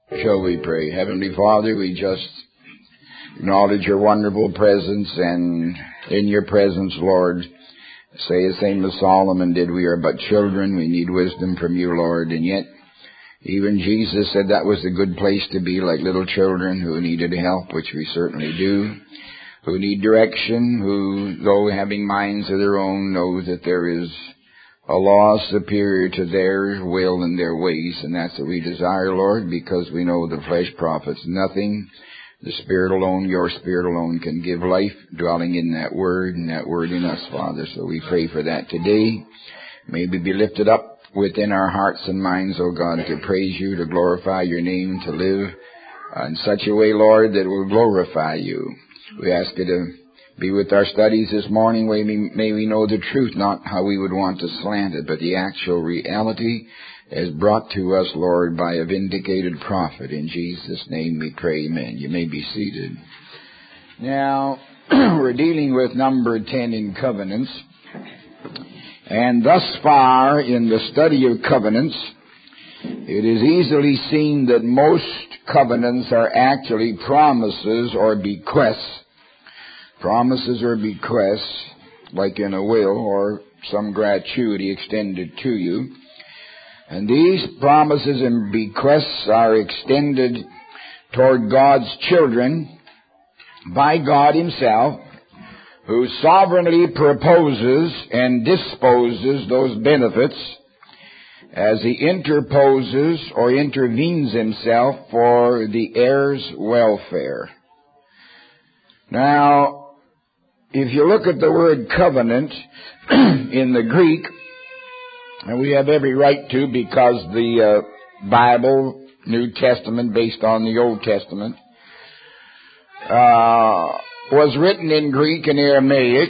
Shall we pray? Heavenly Father, we just acknowledge your wonderful presence, and in your presence, Lord, say the same as Solomon did, we are but children, we need wisdom from you, Lord, and yet even Jesus said that was a good place to be, like little children who needed help, which we certainly do, who need direction, who, though having minds of their own, know that there is a law superior to their will and their ways, and that's what we desire, Lord, because we know the flesh profits nothing. The Spirit alone, your Spirit alone, can give life, dwelling in that Word, and that Word in us, Father. So we pray for that today. May we be lifted up within our hearts and minds, O God, to praise you, to glorify your name, to live in such a way, Lord, that will glorify you. We ask you to be with our studies this morning. May we know the truth, not how we would want to slant it, but the actual reality as brought to us, Lord, by a vindicated prophet. In Jesus' name we pray, amen. You may be seated. Now, we're dealing with number 10 in covenants. And thus far in the study of covenants, it is easily seen that most covenants are actually promises or bequests. Promises or bequests, like in a will or some gratuity extended to you. And these promises and bequests are extended toward God's children by God Himself, who sovereignly proposes and disposes those benefits as He interposes or intervenes Himself for the heir's welfare. Now, if you look at the word covenant in the Greek, and we have every right to, because the Bible, New Testament, based on the Old Testament, was written in Greek and Aramaic.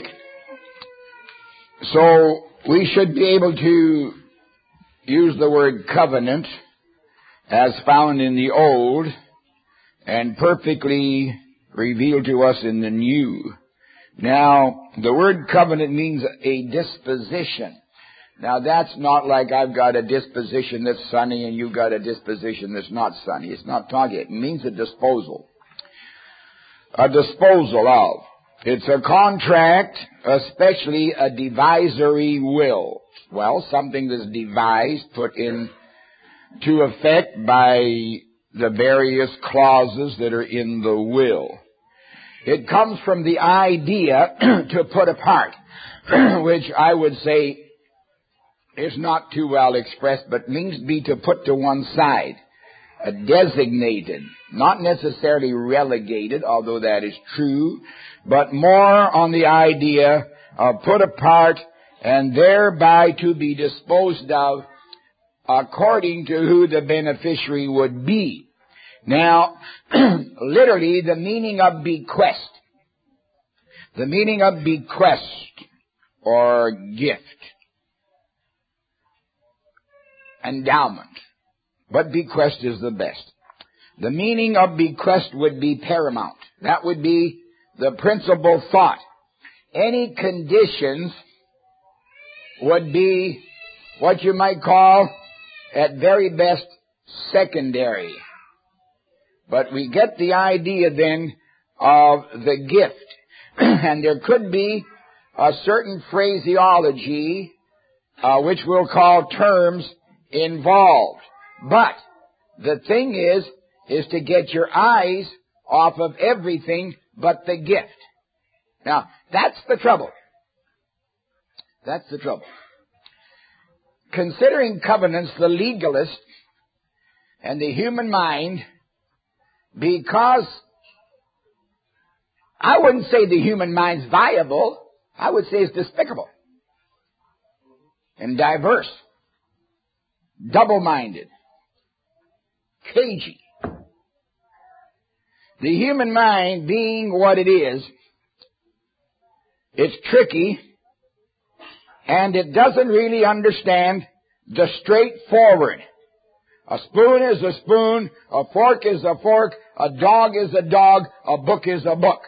So we should be able to use the word covenant as found in the Old and perfectly revealed to us in the New. Now, the word covenant means a disposition. Now, that's not like I've got a disposition that's sunny and you've got a disposition that's not sunny. It's not talking. It means a disposal. A disposal of. It's a contract, especially a devisory will. Well, something that's devised, put into effect by the various clauses that are in the will. It comes from the idea to put apart, which I would say is not too well expressed, but means to be to put to one side, designated, not necessarily relegated, although that is true, but more on the idea of put apart and thereby to be disposed of according to who the beneficiary would be. Now, literally, the meaning of bequest or gift, endowment, but bequest is the best. The meaning of bequest would be paramount. That would be the principal thought. Any conditions would be what you might call, at very best, secondary. But we get the idea then of the gift. And there could be a certain phraseology, which we'll call terms involved. But the thing is to get your eyes off of everything but the gift. Now, that's the trouble. That's the trouble. Considering covenants, the legalist and the human mind, because I wouldn't say the human mind's viable, I would say it's despicable and diverse, double-minded, cagey. The human mind being what it is, it's tricky, and it doesn't really understand the straightforward. A spoon is a spoon, a fork is a fork, a dog is a dog, a book is a book.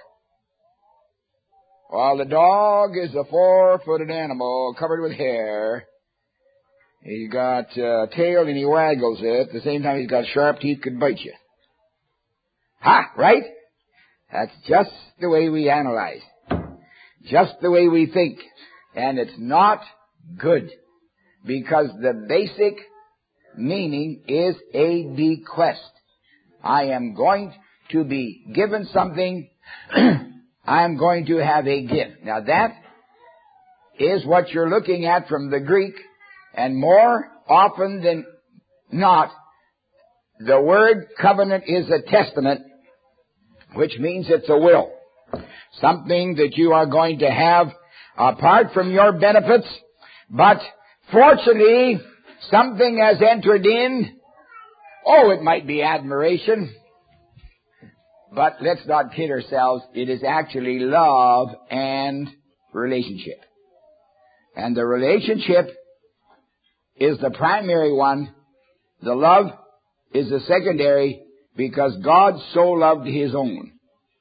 While the dog is a 4-footed animal covered with hair, He's got a tail and he waggles it. At the same time, he's got sharp teeth, could bite you. Ha! Right? That's just the way we analyze. Just the way we think. And it's not good. Because the basic meaning is a bequest. I am going to be given something. I am going to have a gift. Now that is what you're looking at from the Greek. And more often than not, the word covenant is a testament, which means it's a will. Something that you are going to have apart from your benefits, but fortunately, something has entered in. Oh, it might be admiration, but let's not kid ourselves. It is actually love and relationship. And the relationship is the primary one. The love is the secondary, because God so loved His own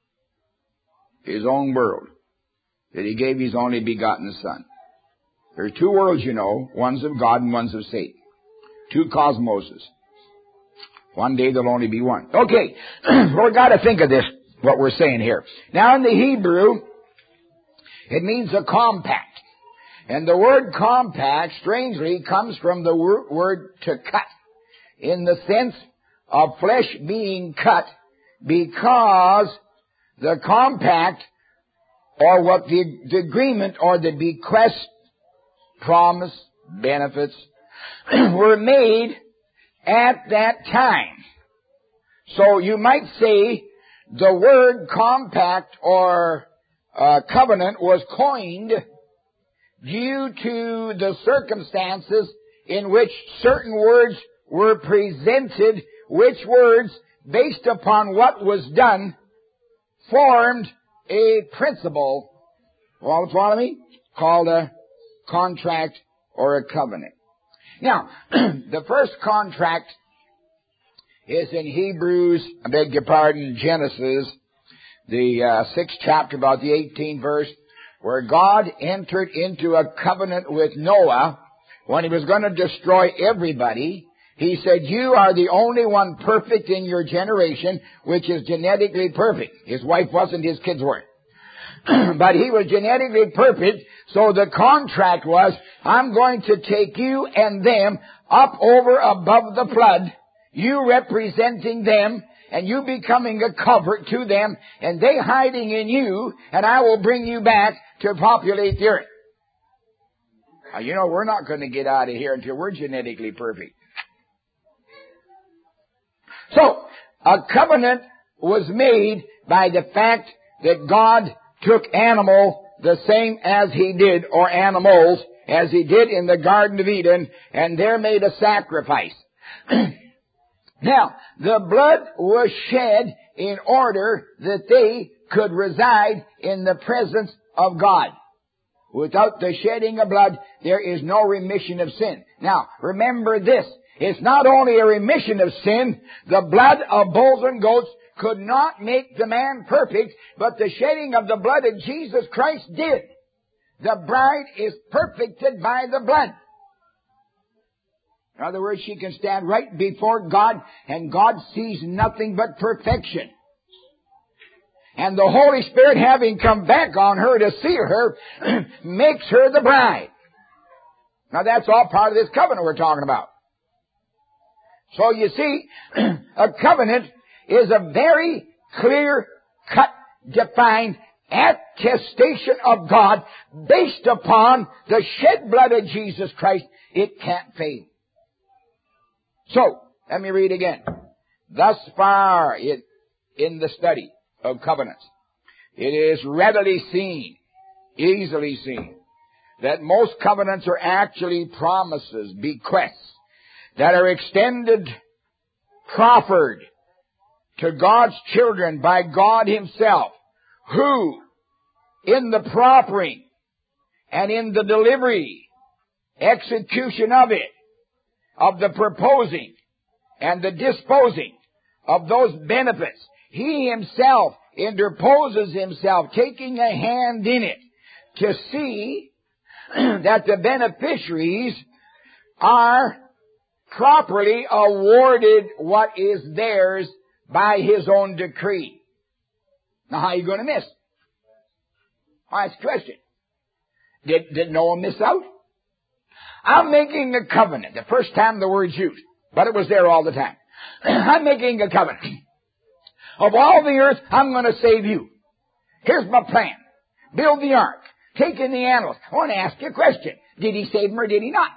world, that He gave His only begotten Son. There are two worlds, you know. One's of God and one's of Satan. Two cosmoses. One day there'll only be one. Okay, we've got to think of this, what we're saying here. Now in the Hebrew, it means a compact. And the word compact, strangely, comes from the word to cut, in the sense of flesh being cut, because the compact, or what the agreement or the bequest, promise, benefits, were made at that time. So you might say the word compact or covenant was coined due to the circumstances in which certain words were presented, which words, based upon what was done, formed a principle, well, follow me, called a contract or a covenant. Now, the first contract is in Genesis, the 6th chapter, about the 18th verse, where God entered into a covenant with Noah when He was going to destroy everybody. He said, you are the only one perfect in your generation, which is genetically perfect. His wife wasn't, his kids weren't. But he was genetically perfect, so the contract was, I'm going to take you and them up over above the flood, you representing them, and you becoming a comfort to them, and they hiding in you, and I will bring you back to populate the earth. Now, you know, we're not going to get out of here until we're genetically perfect. So, a covenant was made by the fact that God took animal the same as He did, or animals, as He did in the Garden of Eden, and there made a sacrifice. Now, the blood was shed in order that they could reside in the presence of God. Without the shedding of blood, there is no remission of sin. Now, remember this. It's not only a remission of sin. The blood of bulls and goats could not make the man perfect, but the shedding of the blood of Jesus Christ did. The bride is perfected by the blood. In other words, she can stand right before God, and God sees nothing but perfection. And the Holy Spirit, having come back on her to see her, makes her the bride. Now that's all part of this covenant we're talking about. So you see, a covenant is a very clear-cut, defined attestation of God based upon the shed blood of Jesus Christ. It can't fade. So, let me read again. Thus far in the study of covenants, it is readily seen, easily seen, that most covenants are actually promises, bequests, that are extended, proffered to God's children by God Himself, who, in the proffering and in the delivery, execution of it, of the proposing and the disposing of those benefits, He Himself interposes Himself, taking a hand in it, to see that the beneficiaries are properly awarded what is theirs by His own decree. Now, how are you going to miss? Well, that's the question. Did Noah miss out? I'm making a covenant. The first time the word's used, but it was there all the time. I'm making a covenant. Of all the earth, I'm going to save you. Here's my plan. Build the ark. Take in the animals. I want to ask you a question. Did He save them or did He not?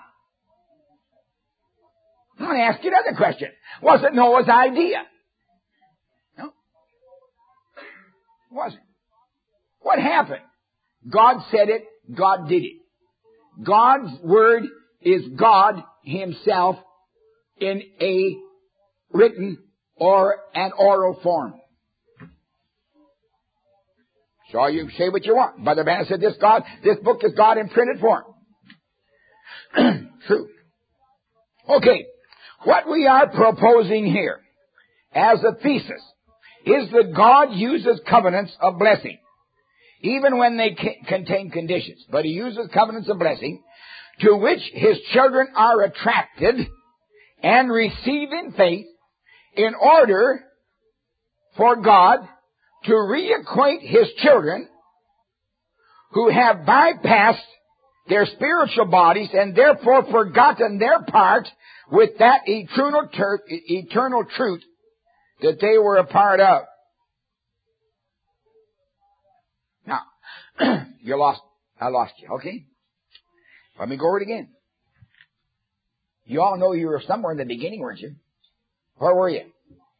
I want to ask you another question. Was it Noah's idea? No. It wasn't. What happened? God said it. God did it. God's word is God Himself in a written or an oral form. So you say what you want. Brother Banner said this book is God in printed form. True. Okay. What we are proposing here as a thesis is that God uses covenants of blessing, even when they contain conditions. But He uses covenants of blessing to which His children are attracted and receive in faith in order for God to reacquaint His children who have bypassed their spiritual bodies and therefore forgotten their part with that eternal truth that they were a part of. Now, you're lost. I lost you, okay? Let me go over it again. You all know you were somewhere in the beginning, weren't you? Where were you?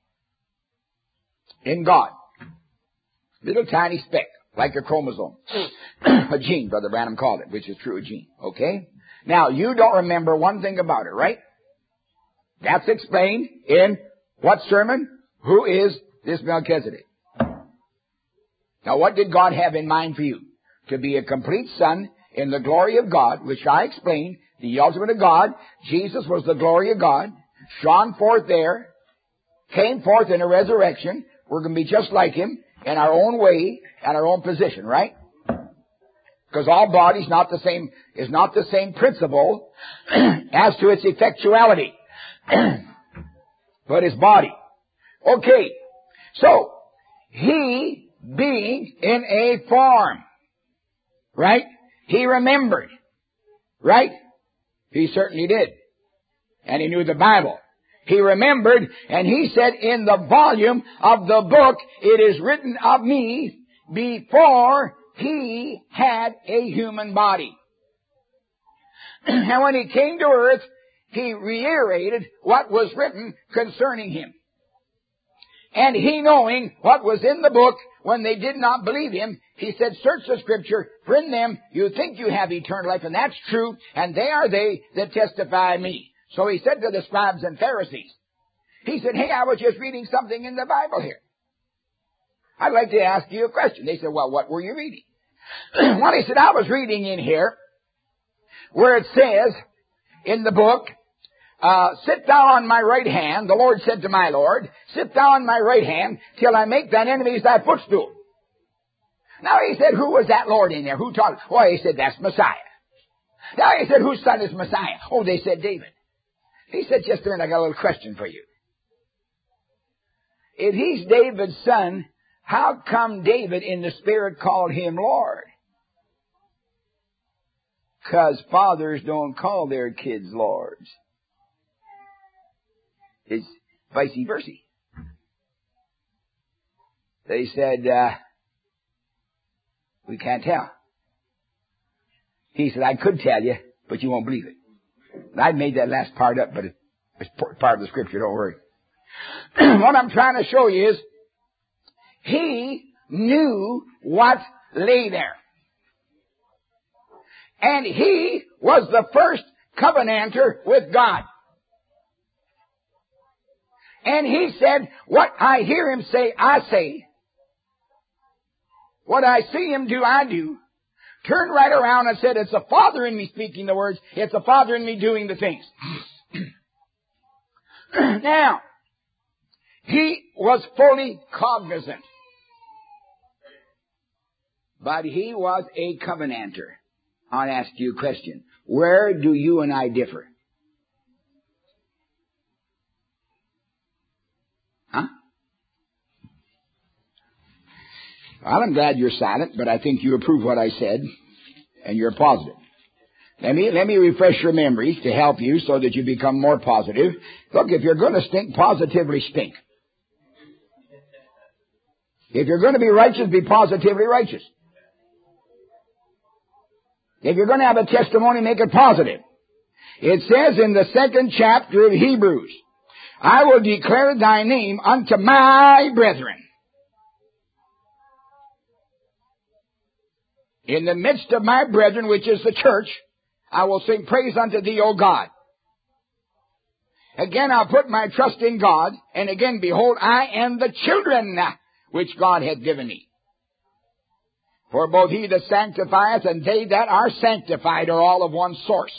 In God. Little tiny speck, like a chromosome. A gene, Brother Branham called it, which is true, a gene. Okay? Now, you don't remember one thing about it, right? That's explained in what sermon? Who is this Melchizedek? Now, what did God have in mind for you? To be a complete son in the glory of God, which I explained, the ultimate of God. Jesus was the glory of God, shone forth there, came forth in a resurrection. We're going to be just like Him in our own way and our own position, right? Because all bodies is not the same principle as to its effectuality. But His body. Okay. So, He being in a form, right? He remembered, right? He certainly did. And He knew the Bible. He remembered, and He said, in the volume of the book, it is written of me before He had a human body. And when He came to earth, He reiterated what was written concerning Him. And He, knowing what was in the book, when they did not believe Him, He said, search the Scripture, for in them you think you have eternal life, and that's true, and they are they that testify me. So He said to the scribes and Pharisees, He said, hey, I was just reading something in the Bible here. I'd like to ask you a question. They said, well, what were you reading? Well, He said, I was reading in here where it says in the book, sit thou on my right hand, the Lord said to my Lord, sit thou on my right hand till I make thine enemies thy footstool. Now He said, who was that Lord in there? Who taught? Well, He said, that's Messiah. Now He said, whose son is Messiah? Oh, they said David. He said, just a minute, I got a little question for you. If He's David's son, how come David in the Spirit called Him Lord? Because fathers don't call their kids lords. It's vice versa. They said, we can't tell. He said, I could tell you, but you won't believe it. And I made that last part up, but it's part of the Scripture, don't worry. What I'm trying to show you is, He knew what lay there. And He was the first covenanter with God. And He said, what I hear Him say, I say. What I see Him do, I do. Turned right around and said, it's the Father in me speaking the words. It's the Father in me doing the things. Now, He was fully cognizant. But He was a covenanter. I'll ask you a question. Where do you and I differ? Well, I'm glad you're silent, but I think you approve what I said, and you're positive. Let me refresh your memory to help you so that you become more positive. Look, if you're going to stink, positively stink. If you're going to be righteous, be positively righteous. If you're going to have a testimony, make it positive. It says in the 2nd chapter of Hebrews, I will declare thy name unto my brethren. In the midst of my brethren, which is the church, I will sing praise unto thee, O God. Again, I'll put my trust in God, and again, behold, I am the children which God hath given me. For both he that sanctifieth and they that are sanctified are all of one source.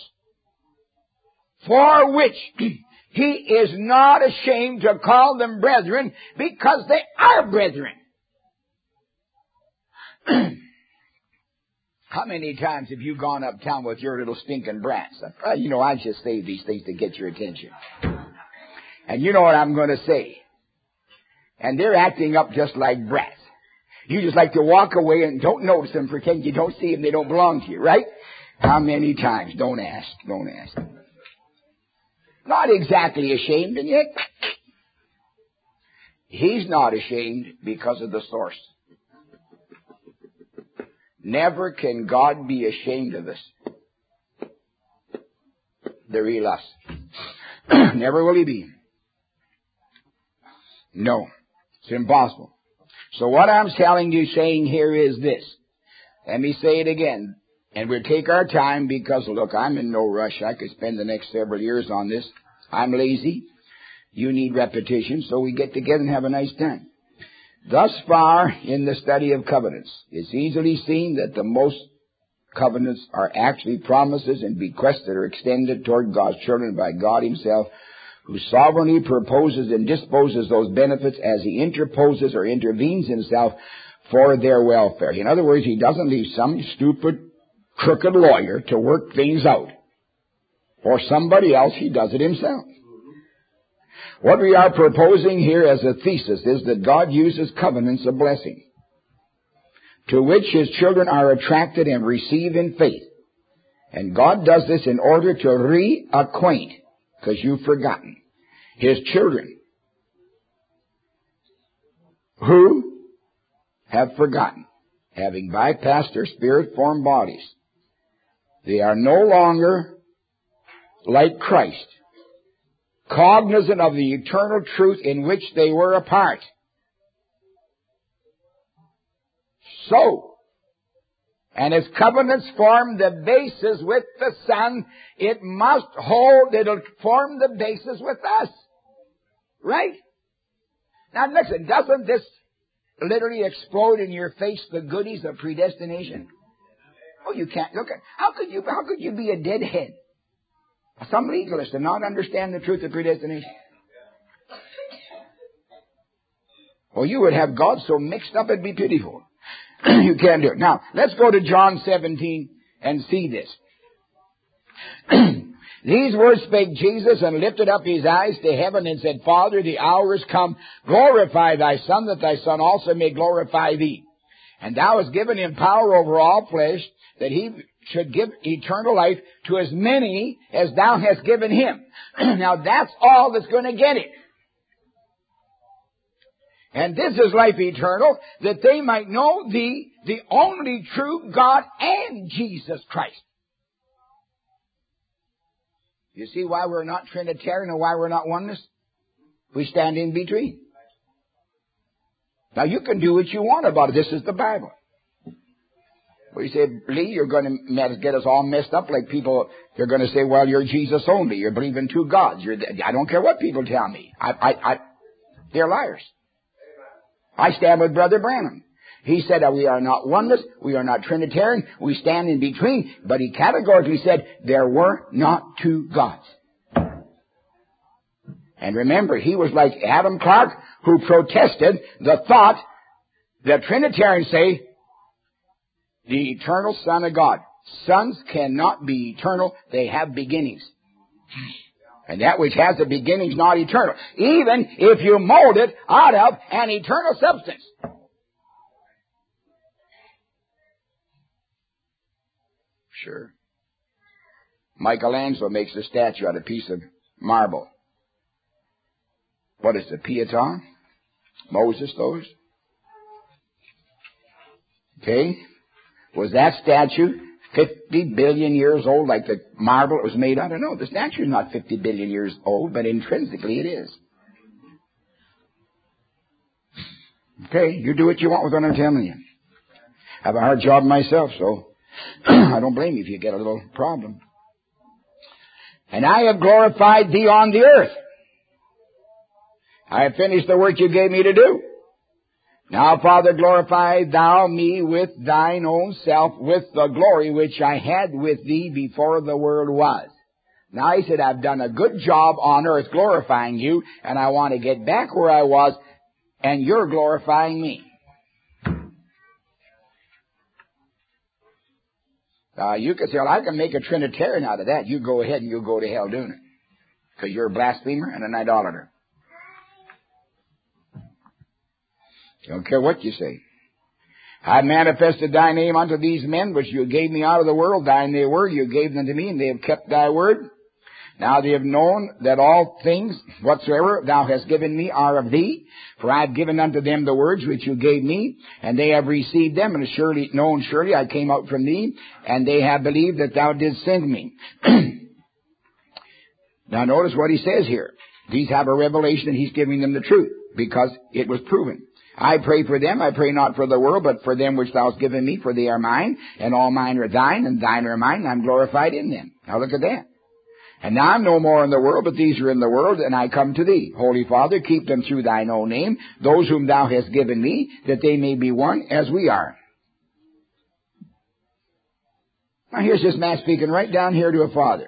For which he is not ashamed to call them brethren, because they are brethren. How many times have you gone uptown with your little stinking brats? I just say these things to get your attention. And you know what I'm going to say. And they're acting up just like brats. You just like to walk away and don't notice them, pretend you don't see them, they don't belong to you, right? How many times? Don't ask. Not exactly ashamed, and yet he's not ashamed because of the source. Never can God be ashamed of us. The real us. Never will he be. No. It's impossible. So what I'm saying here is this. Let me say it again. And we'll take our time because, look, I'm in no rush. I could spend the next several years on this. I'm lazy. You need repetition, so we get together and have a nice time. Thus far in the study of covenants, it's easily seen that the most covenants are actually promises and bequests that are extended toward God's children by God himself, who sovereignly proposes and disposes those benefits as he interposes or intervenes himself for their welfare. In other words, he doesn't leave some stupid, crooked lawyer to work things out. For somebody else, he does it himself. What we are proposing here as a thesis is that God uses covenants of blessing, to which his children are attracted and receive in faith. And God does this in order to reacquaint, because you've forgotten, his children who have forgotten, having bypassed their spirit-formed bodies. They are no longer like Christ, cognizant of the eternal truth in which they were a part. So, and as covenants form the basis with the Son, it'll form the basis with us. Right? Now listen, doesn't this literally explode in your face the goodies of predestination? Oh, you can't look at it. How could you be a deadhead? Some legalist and not understand the truth of predestination. Well, you would have God so mixed up it'd be pitiful. You can't do it. Now, let's go to John 17 and see this. These words spake Jesus and lifted up his eyes to heaven and said, Father, the hour is come. Glorify thy Son, that thy Son also may glorify thee. And thou hast given him power over all flesh, that he should give eternal life to as many as thou hast given him. Now that's all that's going to get it. And this is life eternal, that they might know thee, the only true God, and Jesus Christ. You see why we're not Trinitarian and why we're not oneness? We stand in between. Now you can do what you want about it. This is the Bible. Well, you say, Lee, you're going to get us all messed up like people. They're going to say, well, you're Jesus only. You're believing two gods. I don't care what people tell me. They're liars. I stand with Brother Branham. He said that we are not oneness. We are not Trinitarian. We stand in between. But he categorically said there were not two gods. And remember, he was like Adam Clark, who protested the thought that Trinitarians say, the eternal Son of God. Sons cannot be eternal. They have beginnings. And that which has a beginning is not eternal. Even if you mold it out of an eternal substance. Sure. Michelangelo makes a statue out of a piece of marble. What is the Pietà? Moses, those? Okay. Was that statue 50 billion years old like the marble it was made out of? No, the statue is not 50 billion years old, but intrinsically it is. Okay, you do what you want with what I'm telling you. I have a hard job myself, so I don't blame you if you get a little problem. And I have glorified thee on the earth. I have finished the work you gave me to do. Now, Father, glorify thou me with thine own self, with the glory which I had with thee before the world was. Now, he said, I've done a good job on earth glorifying you, and I want to get back where I was, and you're glorifying me. You could say, well, I can make a Trinitarian out of that. You go ahead and you go to hell doing it. Because you're a blasphemer and an idolater. Don't care what you say. I manifested thy name unto these men, which you gave me out of the world. Thine they were, you gave them to me, and they have kept thy word. Now they have known that all things whatsoever thou hast given me are of thee. For I have given unto them the words which you gave me, and they have received them, and surely I came out from thee, and they have believed that thou didst send me. Now notice what he says here. These have a revelation that he's giving them the truth, because it was proven. I pray for them, I pray not for the world, but for them which thou hast given me, for they are mine, and all mine are thine, and thine are mine, and I'm glorified in them. Now look at that. And now I'm no more in the world, but these are in the world, and I come to thee. Holy Father, keep them through thine own name, those whom thou hast given me, that they may be one as we are. Now here's this man speaking right down here to a father.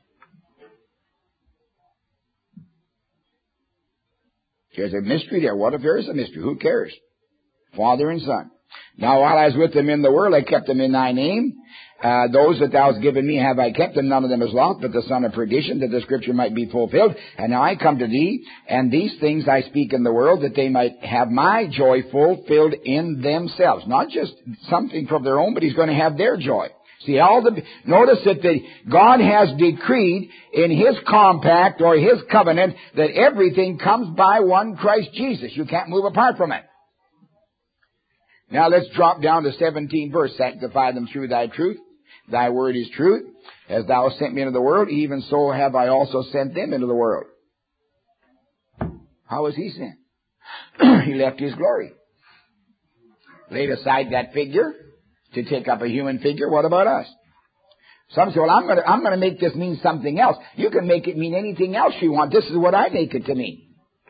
There's a mystery there. What if there is a mystery? Who cares? Father and Son. Now while I was with them in the world, I kept them in thy name. Those that thou hast given me have I kept, and none of them is lost, but the son of perdition, that the scripture might be fulfilled. And now I come to thee, and these things I speak in the world, that they might have my joy fulfilled in themselves. Not just something from their own, but he's going to have their joy. See, notice that God has decreed in His compact or His covenant that everything comes by one Christ Jesus. You can't move apart from it. Now let's drop down to 17th verse. Sanctify them through thy truth. Thy word is truth. As thou hast sent me into the world, even so have I also sent them into the world. How was he sent? He left his glory. Laid aside that figure to take up a human figure. What about us? Some say, well, I'm going to make this mean something else. You can make it mean anything else you want. This is what I make it to mean.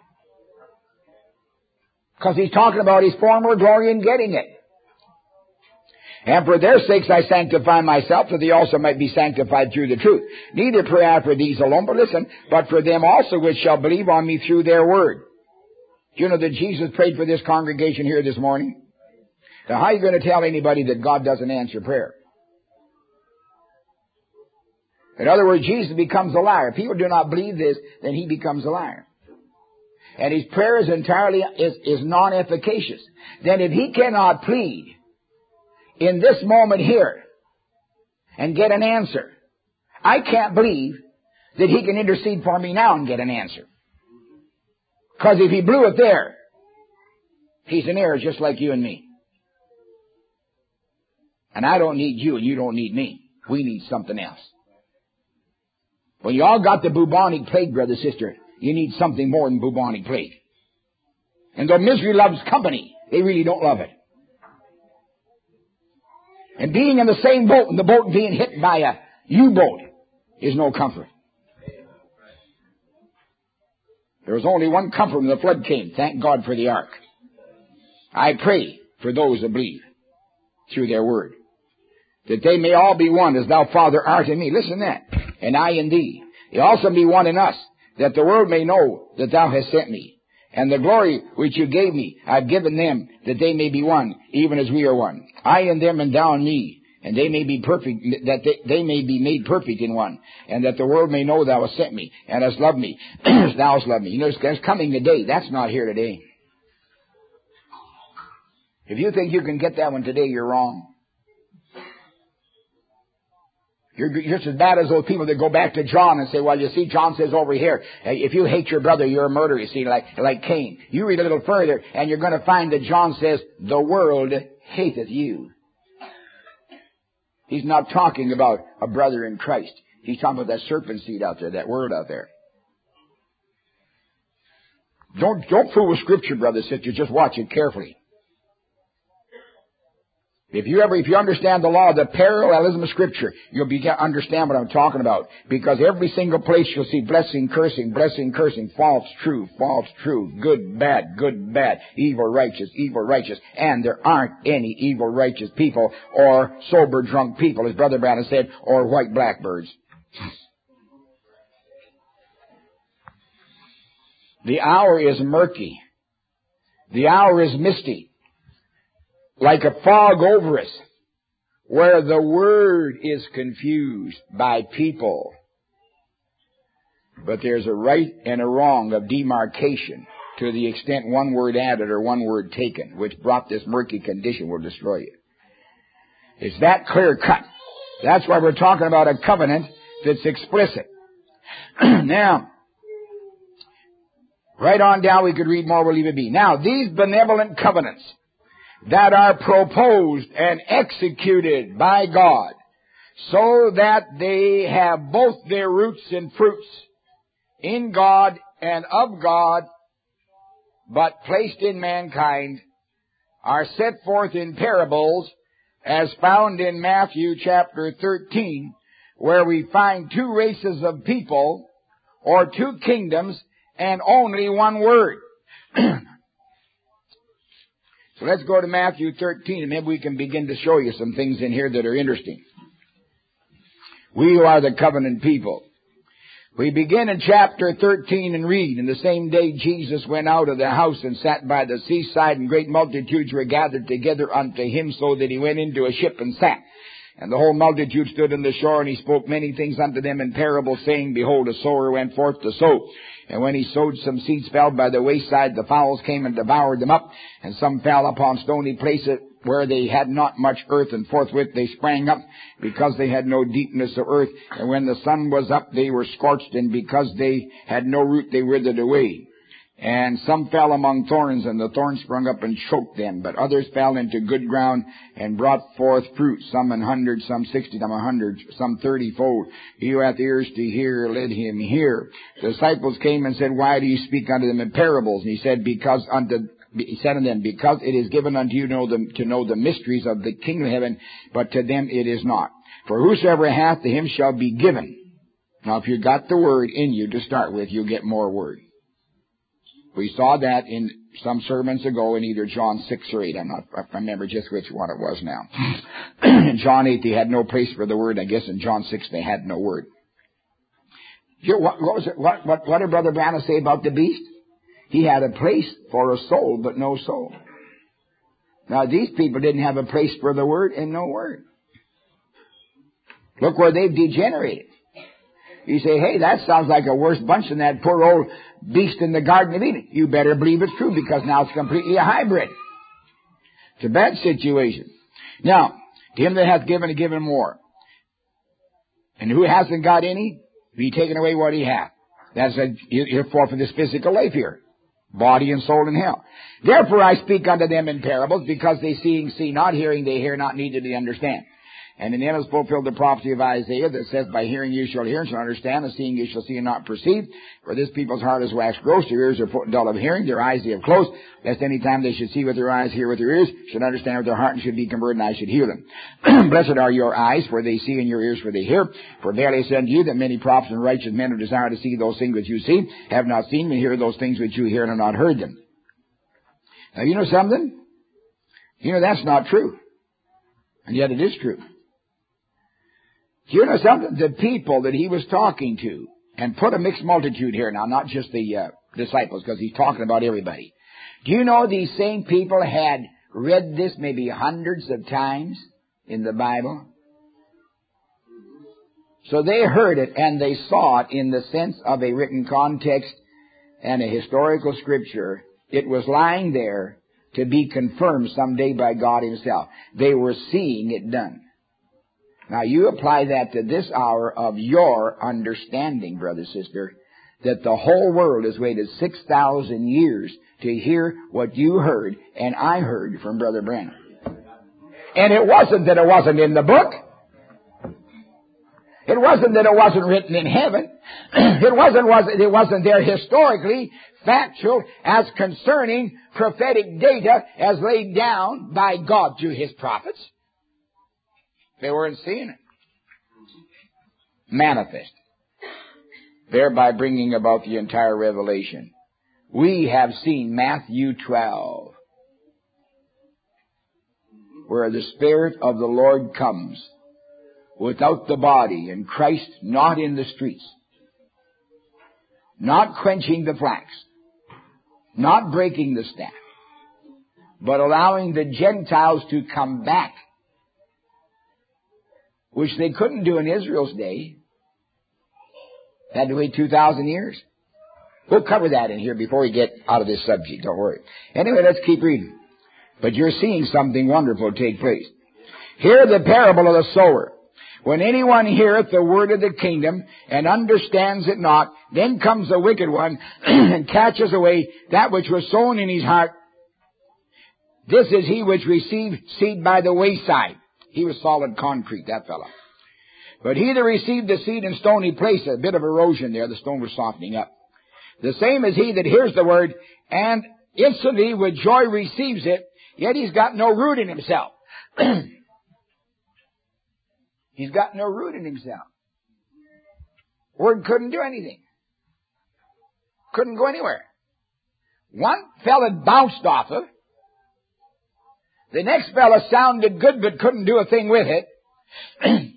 Because he's talking about his former glory in getting it. And for their sakes I sanctify myself, that they also might be sanctified through the truth. Neither pray I for these alone, but listen, but for them also which shall believe on me through their word. Do you know that Jesus prayed for this congregation here this morning? Now how are you going to tell anybody that God doesn't answer prayer? In other words, Jesus becomes a liar. If people do not believe this, then he becomes a liar. And his prayer is entirely is non-efficacious. Then if he cannot plead in this moment here and get an answer, I can't believe that he can intercede for me now and get an answer. Because if he blew it there, he's an error just like you and me. And I don't need you and you don't need me. We need something else. When you all got the bubonic plague, brother, sister, you need something more than bubonic plague. And though misery loves company, they really don't love it. And being in the same boat and the boat being hit by a U-boat is no comfort. There was only one comfort when the flood came. Thank God for the ark. I pray for those that believe through their word, that they may all be one as thou, Father, art in me. Listen to that. And I in thee. They also be one in us, that the world may know that thou hast sent me. And the glory which you gave me, I've given them, that they may be one, even as we are one. I in them and thou in me, and they may be perfect, that they may be made perfect in one, and that the world may know thou hast sent me, and hast loved me, as thou hast loved me. You know, there's coming a day. That's not here today. If you think you can get that one today, you're wrong. You're just as bad as those people that go back to John and say, well, you see, John says over here, if you hate your brother, you're a murderer, you see, like Cain. You read a little further, and you're going to find that John says, the world hateth you. He's not talking about a brother in Christ. He's talking about that serpent seed out there, that word out there. Don't fool with Scripture, brother, sister. Just watch it carefully. If you understand the law of the parallelism of Scripture, you'll understand what I'm talking about. Because every single place you'll see blessing, cursing, false, true, good, bad, evil, righteous. And there aren't any evil, righteous people or sober, drunk people, as Brother Branham said, or white blackbirds. The hour is murky. The hour is misty. Like a fog over us, where the word is confused by people. But there's a right and a wrong of demarcation to the extent one word added or one word taken, which brought this murky condition will destroy you. It's that clear cut. That's why we're talking about a covenant that's explicit. Now, right on down, we could read more, we'll leave it be. Now, these benevolent covenants that are proposed and executed by God, so that they have both their roots and fruits in God and of God, but placed in mankind, are set forth in parables as found in Matthew chapter 13, where we find two races of people, or two kingdoms, and only one word. So let's go to Matthew 13, and maybe we can begin to show you some things in here that are interesting. We who are the covenant people. We begin in chapter 13 and read, "In the same day Jesus went out of the house and sat by the seaside, and great multitudes were gathered together unto him, so that he went into a ship and sat. And the whole multitude stood on the shore, and he spoke many things unto them in parables, saying, Behold, a sower went forth to sow. And when he sowed, some seeds fell by the wayside. The fowls came and devoured them up. And some fell upon stony places where they had not much earth. And forthwith they sprang up, because they had no deepness of earth. And when the sun was up, they were scorched. And because they had no root, they withered away. And some fell among thorns, and the thorns sprung up and choked them. But others fell into good ground and brought forth fruit, some 100, some 60, some 100, some 30-fold. He who hath ears to hear, let him hear. The disciples came and said, Why do you speak unto them in parables? And he said unto them, Because it is given unto you to know the mysteries of the kingdom of heaven, but to them it is not. For whosoever hath, to him shall be given. Now, if you got the word in you to start with, you'll get more word. We saw that in some sermons ago in either John 6 or 8. I remember just which one it was now. In John 8, they had no place for the word. I guess in John 6, they had no word. What did Brother Branham say about the beast? He had a place for a soul, but no soul. Now, these people didn't have a place for the word and no word. Look where they've degenerated. You say, hey, that sounds like a worse bunch than that poor old beast in the Garden of Eden. You better believe it's true, because now it's completely a hybrid. It's a bad situation. Now, to him that hath given, given more. And who hasn't got any, be taken away what he hath. That's you're for this physical life here. Body and soul in hell. Therefore I speak unto them in parables, because they seeing see not, hearing they hear not, neither they understand. And in them is fulfilled the prophecy of Isaiah that says, By hearing you shall hear and shall understand, and seeing you shall see and not perceive. For this people's heart is waxed gross, their ears are dull of hearing, their eyes they have closed, lest any time they should see with their eyes, hear with their ears, should understand with their heart, and should be converted, and I should heal them. Blessed are your eyes, for they see, and your ears, for they hear. For verily I say unto you, that many prophets and righteous men who desire to see those things which you see, have not seen, and hear those things which you hear, and have not heard them. Now, you know something? You know that's not true. And yet it is true. You know something? The people that he was talking to, and put a mixed multitude here now, not just the disciples, because he's talking about everybody. Do you know these same people had read this maybe hundreds of times in the Bible? So they heard it and they saw it in the sense of a written context and a historical scripture. It was lying there to be confirmed someday by God himself. They were seeing it done. Now you apply that to this hour of your understanding, brother, sister, that the whole world has waited 6,000 years to hear what you heard and I heard from Brother Branham. And it wasn't that it wasn't in the book. It wasn't that it wasn't written in heaven. It wasn't there historically, factual, as concerning prophetic data as laid down by God through His prophets. They weren't seeing it. Manifest. Thereby bringing about the entire revelation. We have seen Matthew 12, where the Spirit of the Lord comes without the body, and Christ not in the streets, not quenching the flax, not breaking the staff, but allowing the Gentiles to come back, which they couldn't do in Israel's day. Had to wait 2,000 years. We'll cover that in here before we get out of this subject, don't worry. Anyway, let's keep reading. But you're seeing something wonderful take place. Hear the parable of the sower. When anyone heareth the word of the kingdom and understands it not, then comes the wicked one and catches away that which was sown in his heart. This is he which received seed by the wayside. He was solid concrete, that fellow. But he that received the seed in stony place, a bit of erosion there, the stone was softening up. The same is he that hears the word and instantly with joy receives it, yet he's got no root in himself. He's got no root in himself. Word couldn't do anything. Couldn't go anywhere. One fella bounced off of. The next fella sounded good but couldn't do a thing with it.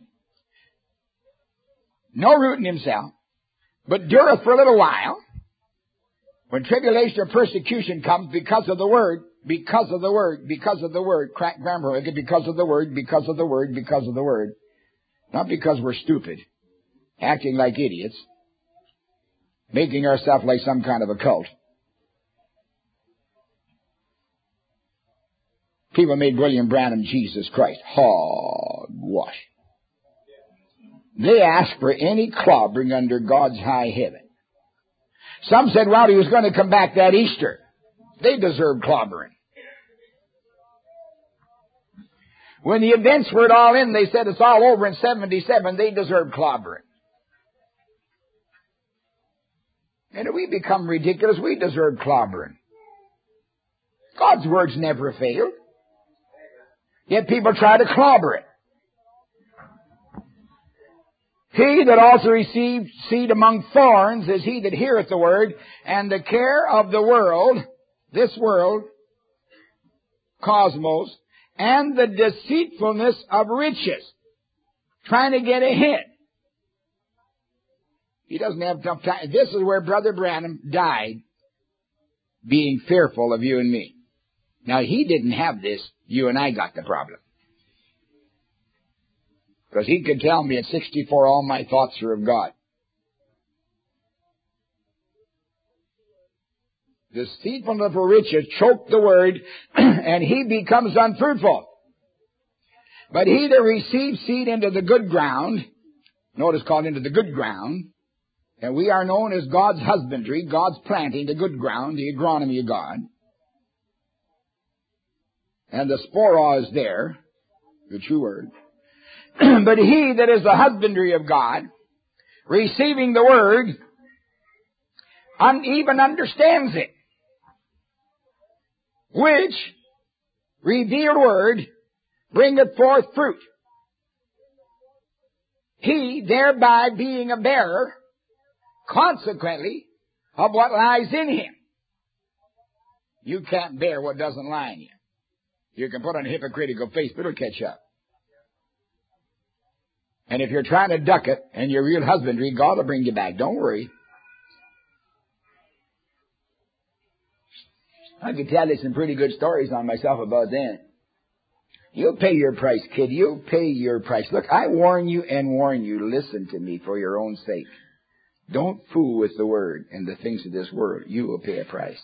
No root in himself. But dureth for a little while. When tribulation or persecution comes because of the word, because of the word, because of the word, crack grammar, because of the word, because of the word, because of the word. Not because we're stupid, acting like idiots, making ourselves like some kind of a cult. People made William Branham Jesus Christ. Hogwash. They asked for any clobbering under God's high heaven. Some said, well, he was going to come back that Easter. They deserved clobbering. When the events were all in, they said it's all over in 77. They deserved clobbering. And if we become ridiculous, we deserve clobbering. God's words never fail. Yet people try to clobber it. He that also received seed among thorns is he that heareth the word, and the care of the world, this world, cosmos, and the deceitfulness of riches, trying to get ahead. He doesn't have enough time. This is where Brother Branham died, being fearful of you and me. Now, he didn't have this. You and I got the problem. Because he could tell me at 64, all my thoughts are of God. Deceitfulness of riches choke the word, and he becomes unfruitful. But he that receives seed into the good ground, notice called into the good ground, and we are known as God's husbandry, God's planting, the good ground, the agronomy of God. And the spora is there, the true word. But he that is the husbandry of God, receiving the word, even understands it, which revealed word bringeth forth fruit. He thereby being a bearer, consequently, of what lies in him. You can't bear what doesn't lie in you. You can put on a hypocritical face, but it'll catch up. And if you're trying to duck it and your real husbandry, God will bring you back. Don't worry. I could tell you some pretty good stories on myself about that. You'll pay your price, kid. You'll pay your price. Look, I warn you and warn you. Listen to me for your own sake. Don't fool with the word and the things of this world. You will pay a price.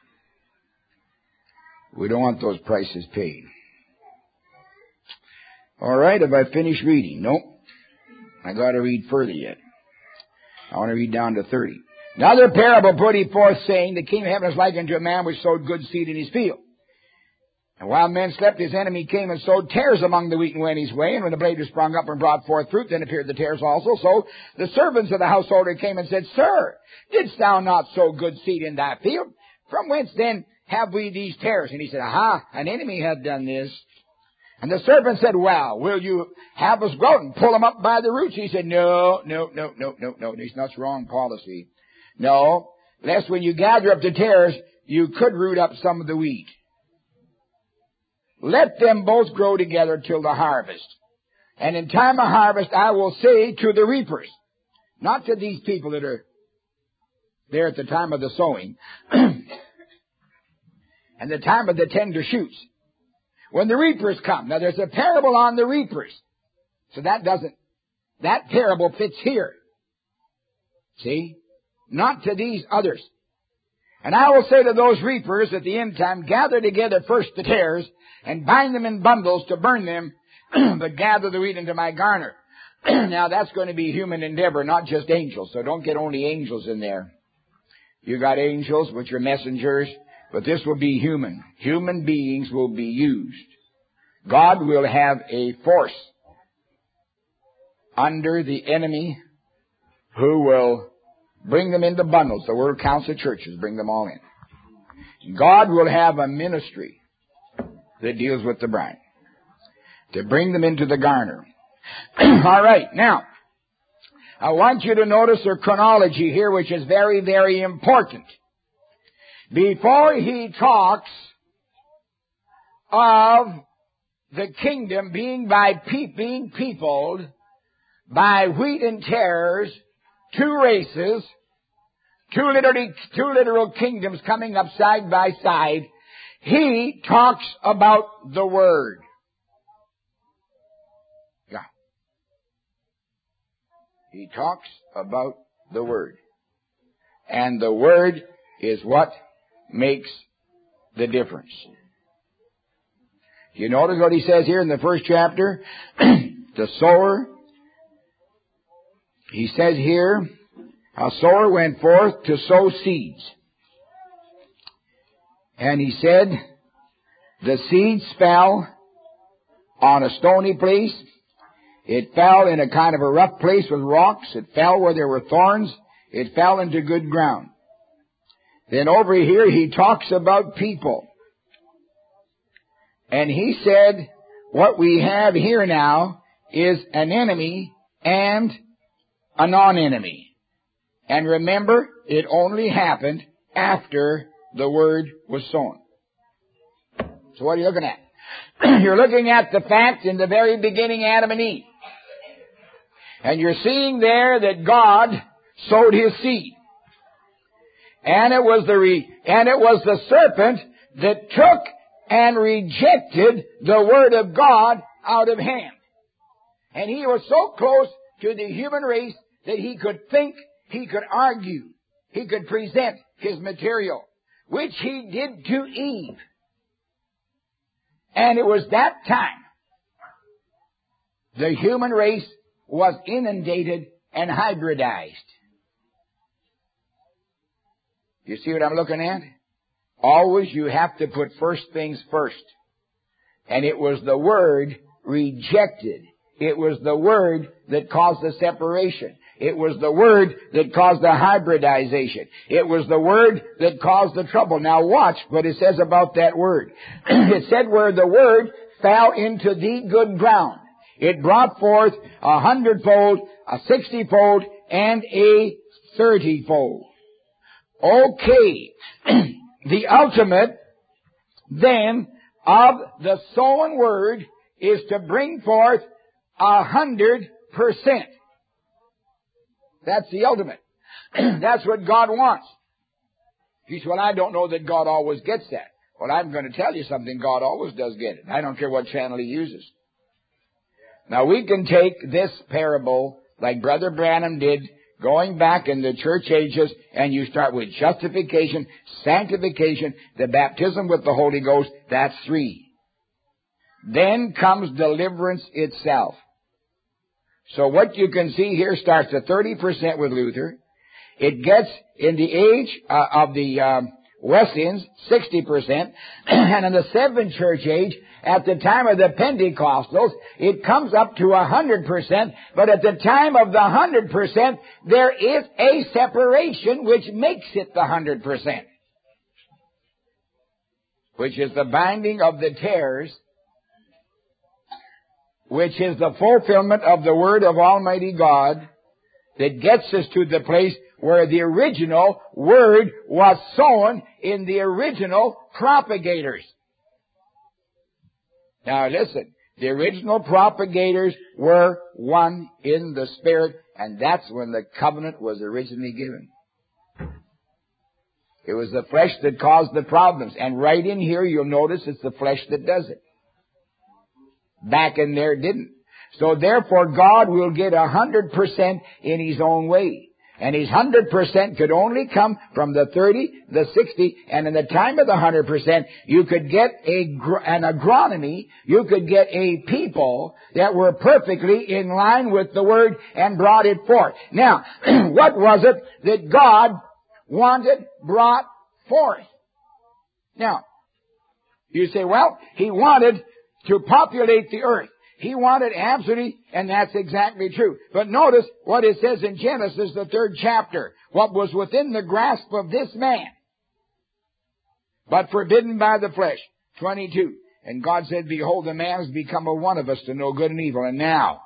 We don't want those prices paid. All right, have I finished reading? Nope. I got to read further yet. I want to read down to 30. Another parable put he forth, saying, the kingdom of heaven is like unto a man which sowed good seed in his field. And while men slept, his enemy came and sowed tares among the wheat and went his way. And when the blade was sprung up and brought forth fruit, then appeared the tares also. So the servants of the householder came and said, Sir, didst thou not sow good seed in thy field? From whence then have we these tares? And he said, Aha, an enemy hath done this. And the servant said, Well, will you have us go out and pull them up by the roots? He said, No. That's wrong policy. No, lest when you gather up the tares, you could root up some of the wheat. Let them both grow together till the harvest. And in time of harvest, I will say to the reapers, not to these people that are there at the time of the sowing, and the time of the tender shoots, when the reapers come. Now there's a parable on the reapers. So that parable fits here. See? Not to these others. And I will say to those reapers at the end time, gather together first the tares, and bind them in bundles to burn them, but gather the wheat into my garner. Now that's going to be human endeavor, not just angels. So don't get only angels in there. You got angels, which are messengers, but this will be human. Human beings will be used. God will have a force under the enemy who will bring them into bundles. The World Council of Churches bring them all in. God will have a ministry that deals with the bride to bring them into the garner. All right, now, I want you to notice their chronology here, which is very, very important. Before he talks of the kingdom being peopled by wheat and tares, two races, two literal kingdoms coming up side by side, he talks about the Word. Yeah. He talks about the Word. And the Word is what makes the difference. You notice what he says here in the first chapter? The sower. He says here, a sower went forth to sow seeds. And he said, the seeds fell on a stony place. It fell in a kind of a rough place with rocks. It fell where there were thorns. It fell into good ground. Then over here he talks about people. And he said, what we have here now is an enemy and a non-enemy. And remember, it only happened after the word was sown. So what are you looking at? You're looking at the fact in the very beginning, Adam and Eve. And you're seeing there that God sowed his seed. And it was the serpent that took and rejected the word of God out of hand. And he was so close to the human race that he could think, he could argue, he could present his material, which he did to Eve. And it was that time the human race was inundated and hybridized. You see what I'm looking at? Always you have to put first things first. And it was the word rejected. It was the word that caused the separation. It was the word that caused the hybridization. It was the word that caused the trouble. Now watch what it says about that word. It said where the word fell into the good ground. It brought forth 100-fold, a 60-fold, and a 30-fold. Okay. The ultimate, then, of the sown word is to bring forth 100%. That's the ultimate. That's what God wants. He said, well, I don't know that God always gets that. Well, I'm going to tell you something. God always does get it. I don't care what channel he uses. Now, we can take this parable like Brother Branham did, going back in the church ages, and you start with justification, sanctification, the baptism with the Holy Ghost. That's 3. then comes deliverance itself. So what you can see here starts at 30% with Luther. It gets, in the age of the Wesleyans, 60%. And in the seventh church age, at the time of the Pentecostals, it comes up to 100%. But at the time of the 100%, there is a separation which makes it the 100%. Which is the binding of the tares, which is the fulfillment of the Word of Almighty God, that gets us to the place where the original Word was sown in the original propagators. Now listen, the original propagators were one in the Spirit, and that's when the covenant was originally given. It was the flesh that caused the problems. And right in here, you'll notice it's the flesh that does it. Back in there, it didn't. So therefore, God will get 100% in His own way. And His 100% could only come from the 30, the 60, and in the time of the 100%, you could get an agronomy, you could get a people that were perfectly in line with the Word and brought it forth. Now, what was it that God wanted brought forth? Now, you say, well, He wanted to populate the earth. He wanted absolutely, and that's exactly true. But notice what it says in Genesis, the 3rd chapter. What was within the grasp of this man, but forbidden by the flesh. 22. And God said, behold, the man has become a one of us to know good and evil. And now,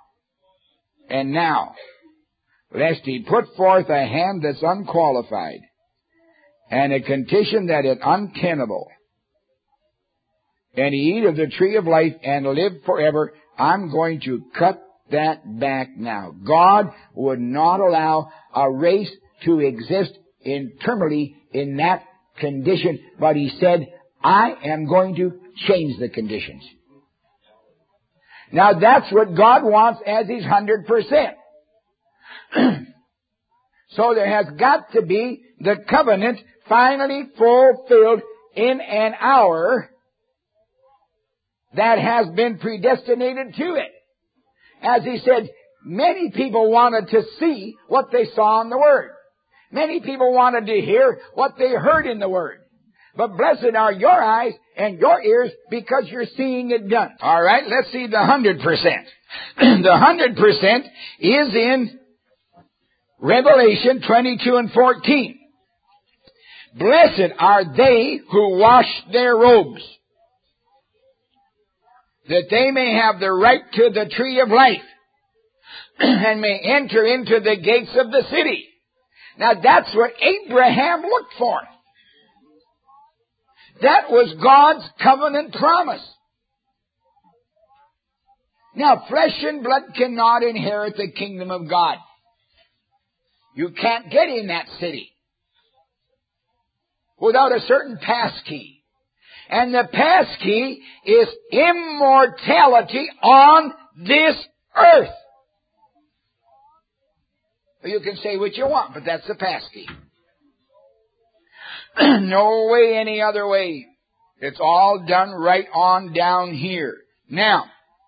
lest he put forth a hand that's unqualified, and a condition that is untenable, and he eat of the tree of life and live forever, I'm going to cut that back now. God would not allow a race to exist internally in that condition, but He said, I am going to change the conditions. Now that's what God wants as His 100%. So there has got to be the covenant finally fulfilled in an hour that has been predestinated to it. As He said, many people wanted to see what they saw in the Word. Many people wanted to hear what they heard in the Word. But blessed are your eyes and your ears because you're seeing it done. All right, let's see the 100%. The 100% is in Revelation 22 and 14. Blessed are they who wash their robes, that they may have the right to the tree of life, and may enter into the gates of the city. Now that's what Abraham looked for. That was God's covenant promise. Now flesh and blood cannot inherit the kingdom of God. You can't get in that city without a certain passkey. And the passkey is immortality on this earth. You can say what you want, but that's the passkey. No way any other way. It's all done right on down here. Now,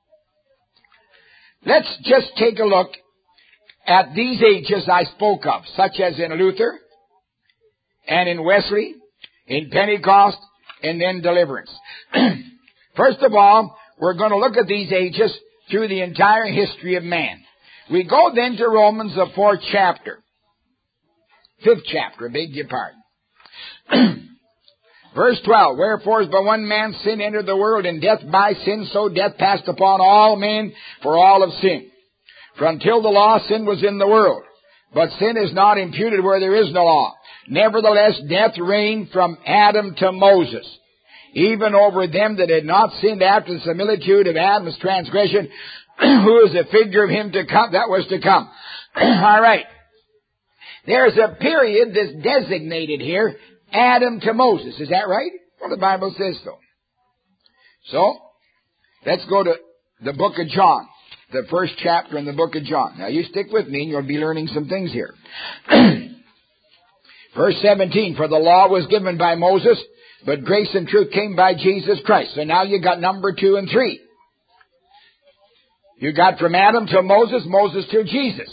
let's just take a look at these ages I spoke of, such as in Luther and in Wesley, in Pentecost, and then deliverance. First of all, we're going to look at these ages through the entire history of man. We go then to Romans, the 4th chapter. 5th chapter, beg your pardon. Verse 12, wherefore as by one man sin entered the world, and death by sin, so death passed upon all men, for all have sinned. For until the law, sin was in the world. But sin is not imputed where there is no law. Nevertheless, death reigned from Adam to Moses, even over them that had not sinned after the similitude of Adam's transgression, who is a figure of him to come, that was to come. All right. There's a period that's designated here, Adam to Moses. Is that right? Well, the Bible says so. So, let's go to the book of John, the 1st chapter in the book of John. Now, you stick with me and you'll be learning some things here. Verse 17, for the law was given by Moses, but grace and truth came by Jesus Christ. So now you got number 2 and 3. You got from Adam till Moses, Moses till Jesus.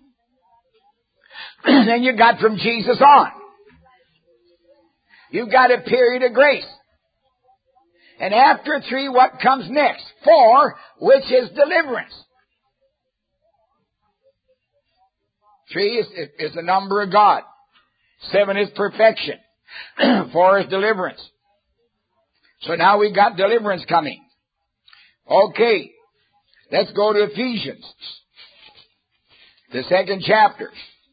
Then you got from Jesus on. You've got a period of grace. And after 3, what comes next? 4, which is deliverance. 3 is the number of God. 7 is perfection. 4 is deliverance. So now we've got deliverance coming. Okay. Let's go to Ephesians. The 2nd chapter.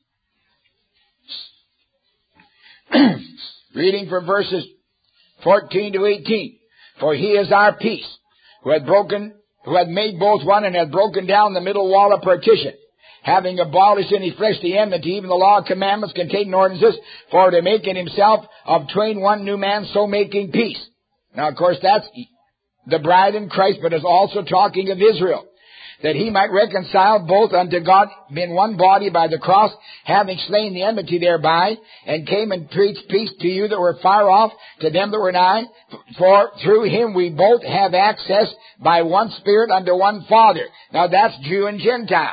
Reading from verses 14 to 18. For he is our peace, who had made both one and had broken down the middle wall of partition, having abolished in his flesh the enmity, even the law of commandments contained in ordinances, for to make in himself of twain one new man, so making peace. Now, of course, that's the bride in Christ, but is also talking of Israel, that he might reconcile both unto God in one body by the cross, having slain the enmity thereby, and came and preached peace to you that were far off, to them that were nigh. For through him we both have access by one Spirit unto one Father. Now that's Jew and Gentile.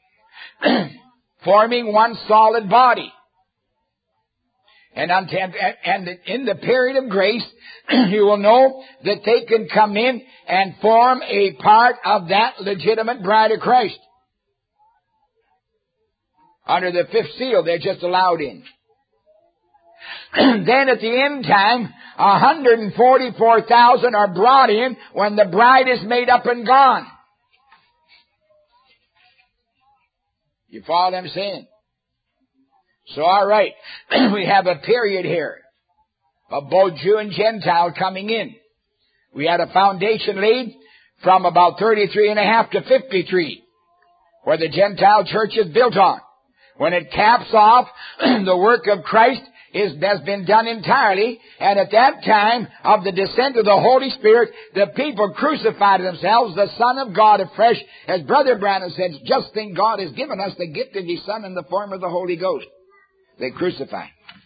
Forming one solid body. And in the period of grace, you will know that they can come in and form a part of that legitimate bride of Christ. Under the 5th seal, they're just allowed in. Then at the end time, 144,000 are brought in when the bride is made up and gone. You follow what I'm saying? So, all right, we have a period here of both Jew and Gentile coming in. We had a foundation laid from about 33 and a half to 53, where the Gentile church is built on. When it caps off, the work of Christ has been done entirely, and at that time of the descent of the Holy Spirit, the people crucified themselves, the Son of God afresh. As Brother Branham said, just think God has given us the gift of His Son in the form of the Holy Ghost. They crucify.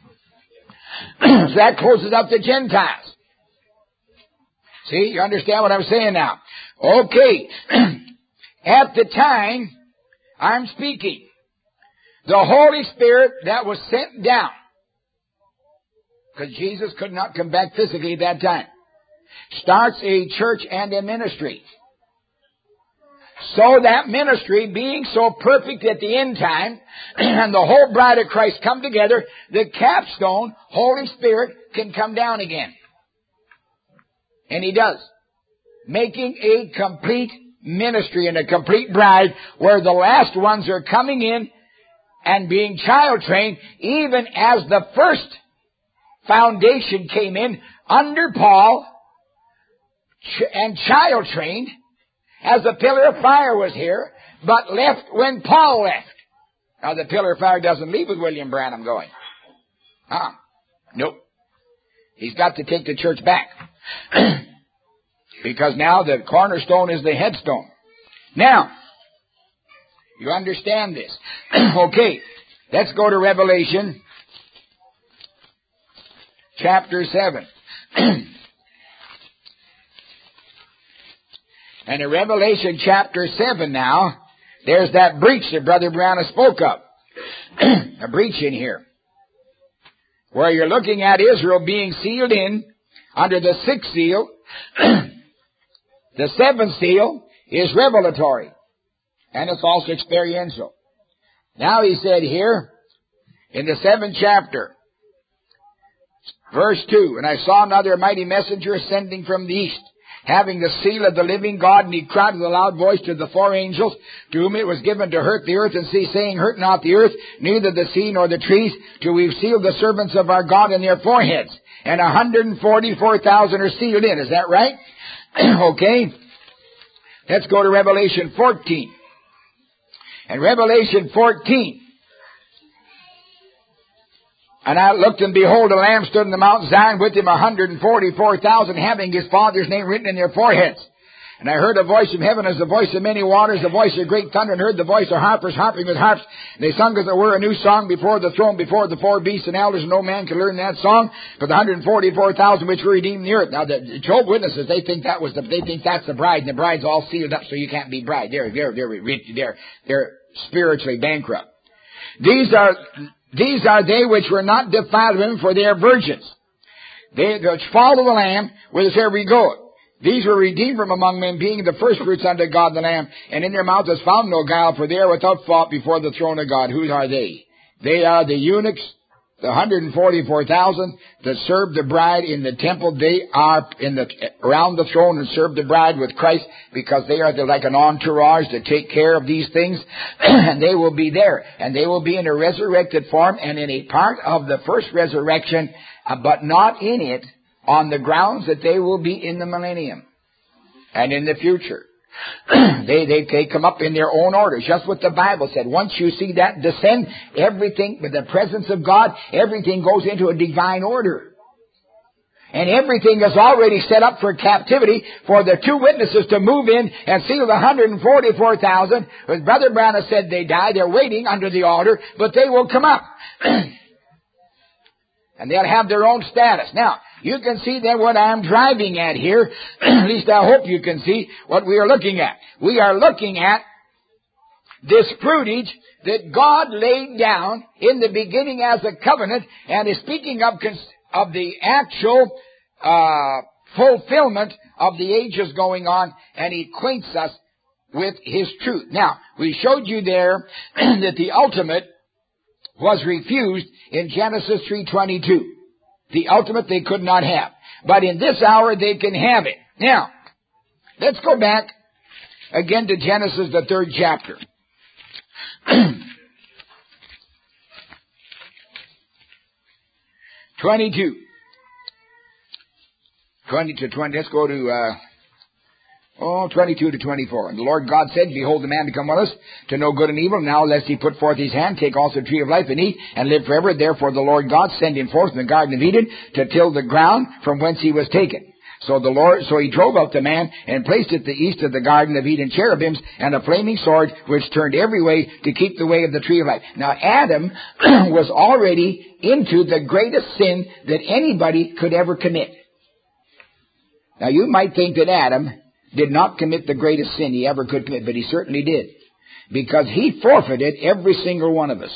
So that closes up the Gentiles. See, you understand what I'm saying now? Okay. At the time I'm speaking, the Holy Spirit that was sent down, because Jesus could not come back physically at that time, starts a church and a ministry. So that ministry, being so perfect at the end time, and the whole bride of Christ come together, the capstone, Holy Spirit, can come down again. And He does. Making a complete ministry and a complete bride, where the last ones are coming in and being child trained, even as the first foundation came in under Paul and child trained, as the pillar of fire was here, but left when Paul left. Now the pillar of fire doesn't leave with William Branham going. Nope. He's got to take the church back. Because now the cornerstone is the headstone. Now, you understand this. Okay, let's go to Revelation chapter 7. And in Revelation chapter 7 now, there's that breach that Brother Branham spoke of. A breach in here. Where you're looking at Israel being sealed in under the 6th seal. The 7th seal is revelatory. And it's also experiential. Now he said here, in the 7th chapter, verse 2, and I saw another mighty messenger ascending from the east, having the seal of the living God, and he cried with a loud voice to the 4 angels, to whom it was given to hurt the earth and sea, saying, hurt not the earth, neither the sea nor the trees, till we've sealed the servants of our God in their foreheads. And 144,000 are sealed in. Is that right? Okay. Let's go to Revelation 14. And Revelation 14. And I looked, and behold, a lamb stood in the Mount Zion, with him 144,000, having his Father's name written in their foreheads. And I heard a voice from heaven as the voice of many waters, the voice of great thunder, and heard the voice of harpers harping with harps. And they sung as it were a new song before the throne, before the four beasts and elders, and no man could learn that song for the 144,000 which were redeemed in the earth. Now the Jehovah's Witnesses, they think that's the bride, and the bride's all sealed up so you can't be bride. They're spiritually bankrupt. These are they which were not defiled women, for they are virgins. They which follow the Lamb whithersoever he goeth. These were redeemed from among men, being the firstfruits unto God and the Lamb. And in their mouth is found no guile, for they are without fault before the throne of God. Who are they? They are the eunuchs, the 144,000 that serve the bride in the temple. They are around the throne and serve the bride with Christ, because they are like an entourage to take care of these things. And they will be there. And they will be in a resurrected form and in a part of the first resurrection, but not in it, on the grounds that they will be in the millennium and in the future. They come up in their own order, just what the Bible said. Once you see that descend, everything with the presence of God, everything goes into a divine order. And everything is already set up for captivity for the two witnesses to move in and seal the 144,000. As Brother Branham said, they die. They're waiting under the altar, but they will come up. And they'll have their own status. Now, you can see then what I'm driving at here. At least I hope you can see what we are looking at. We are looking at this fruitage that God laid down in the beginning as a covenant, and is speaking of the actual fulfillment of the ages going on, and he acquaints us with his truth. Now, we showed you there that the ultimate was refused in Genesis 3:22. The ultimate they could not have. But in this hour they can have it. Now, let's go back again to Genesis, the 3rd chapter. 22. 20 to 20. Let's go to 22 to 24. And the Lord God said, Behold, the man to come with us to know good and evil. Now, lest he put forth his hand, take also the tree of life and eat, and live forever. Therefore the Lord God sent him forth in the garden of Eden to till the ground from whence he was taken. So he drove out the man and placed at the east of the garden of Eden cherubims and a flaming sword which turned every way to keep the way of the tree of life. Now Adam was already into the greatest sin that anybody could ever commit. Now you might think that Adam did not commit the greatest sin he ever could commit, but he certainly did. Because he forfeited every single one of us.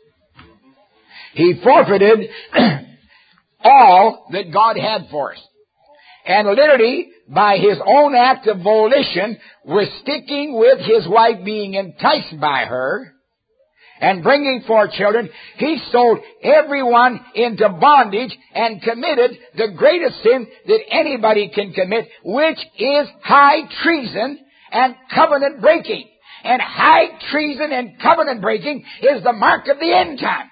He forfeited all that God had for us. And literally, by his own act of volition, was sticking with his wife, being enticed by her, and bringing forth children. He sold everyone into bondage and committed the greatest sin that anybody can commit, which is high treason and covenant breaking. And high treason and covenant breaking is the mark of the end time.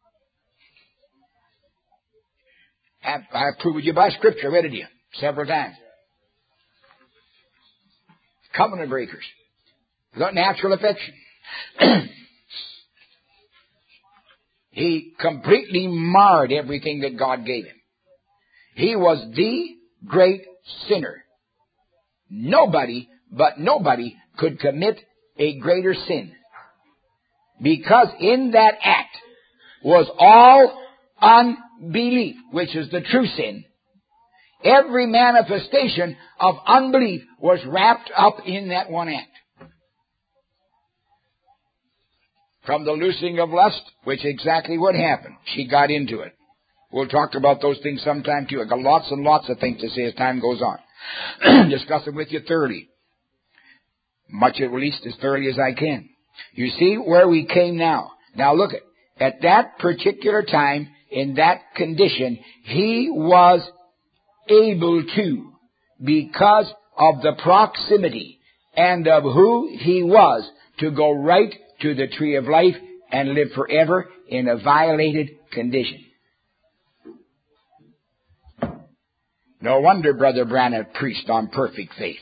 I've proved you by Scripture, read it to you several times. Covenant breakers. Without natural affection. He completely marred everything that God gave him. He was the great sinner. Nobody could commit a greater sin. Because in that act was all unbelief, which is the true sin. Every manifestation of unbelief was wrapped up in that one act. From the loosing of lust, which is exactly what happened. She got into it. We'll talk about those things sometime too. I've got lots and lots of things to say as time goes on. Discuss it with you thoroughly. Much at least as thoroughly as I can. You see where we came now. Now look at that particular time, in that condition, he was able to, because of the proximity and of who he was, to go right to the tree of life and live forever in a violated condition. No wonder Brother Branham preached on perfect faith.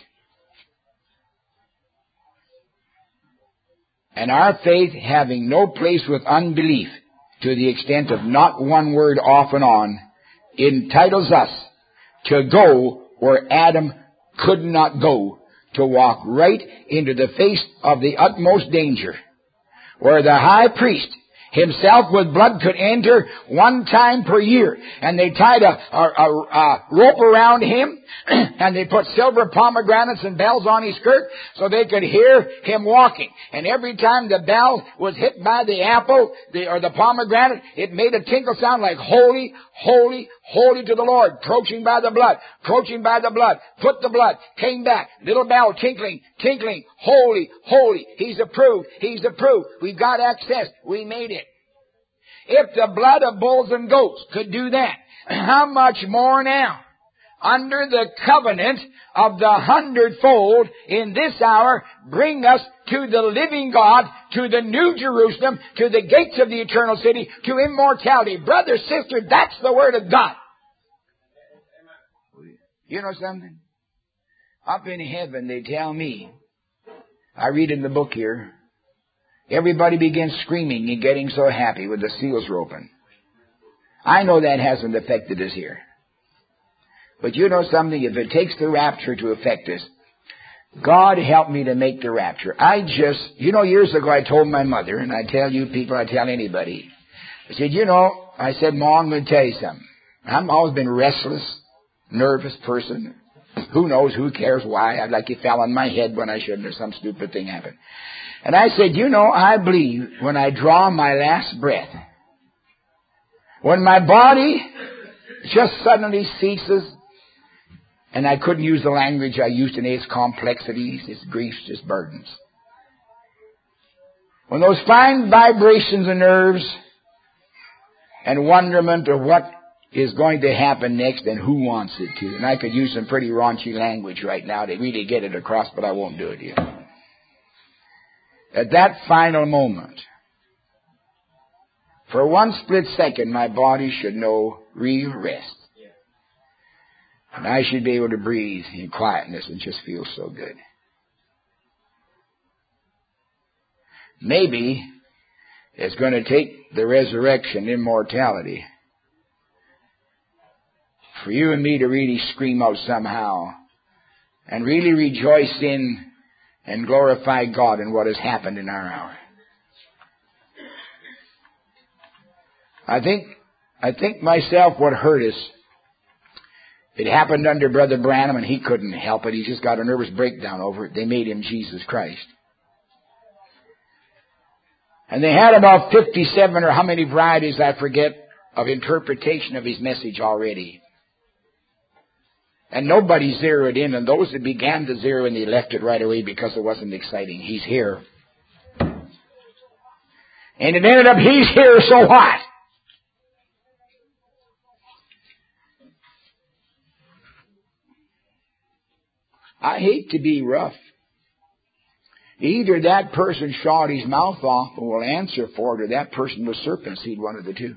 And our faith, having no place with unbelief, to the extent of not one word off and on, entitles us to go where Adam could not go, to walk right into the face of the utmost danger, where the high priest himself with blood could enter one time per year. And they tied a rope around him, and they put silver pomegranates and bells on his skirt so they could hear him walking. And every time the bell was hit by the apple or the pomegranate, it made a tinkle sound like holy, holy, holy to the Lord. Approaching by the blood, approaching by the blood. Put the blood, came back. Little bell tinkling, tinkling. Holy, holy. He's approved, he's approved. We've got access. We made it. If the blood of bulls and goats could do that, how much more now? Under the covenant of the 100-fold in this hour, bring us to the living God, to the New Jerusalem, to the gates of the eternal city, to immortality. Brother, sister, that's the Word of God. You know something? Up in heaven, they tell me, I read in the book here, everybody begins screaming and getting so happy with the seals were open. I know that hasn't affected us here. But you know something? If it takes the rapture to affect us, God help me to make the rapture. Years ago I told my mother, and I tell you people, I tell anybody, I said, Mom, I'm going to tell you something. I've always been restless, nervous person. Who knows, who cares why? I'd like it fell on my head when I shouldn't, or some stupid thing happened. And I said, I believe when I draw my last breath, when my body just suddenly ceases, and I couldn't use the language I used in its complexities, its griefs, its burdens. When those fine vibrations of nerves and wonderment of what is going to happen next and who wants it to, and I could use some pretty raunchy language right now to really get it across, but I won't do it here. At that final moment, for one split second, my body should know real rest. And I should be able to breathe in quietness and just feel so good. Maybe it's going to take the resurrection, immortality, for you and me to really scream out somehow and really rejoice in and glorify God in what has happened in our hour. I think myself what hurt us, it happened under Brother Branham and he couldn't help it. He just got a nervous breakdown over it. They made him Jesus Christ. And they had about 57 or how many varieties, I forget, of interpretation of his message already. And nobody zeroed in, and those that began to zero in, they left it right away because it wasn't exciting. He's here. And it ended up, he's here, so what? I hate to be rough. Either that person shot his mouth off and will answer for it, or that person was serpent seed, one of the two.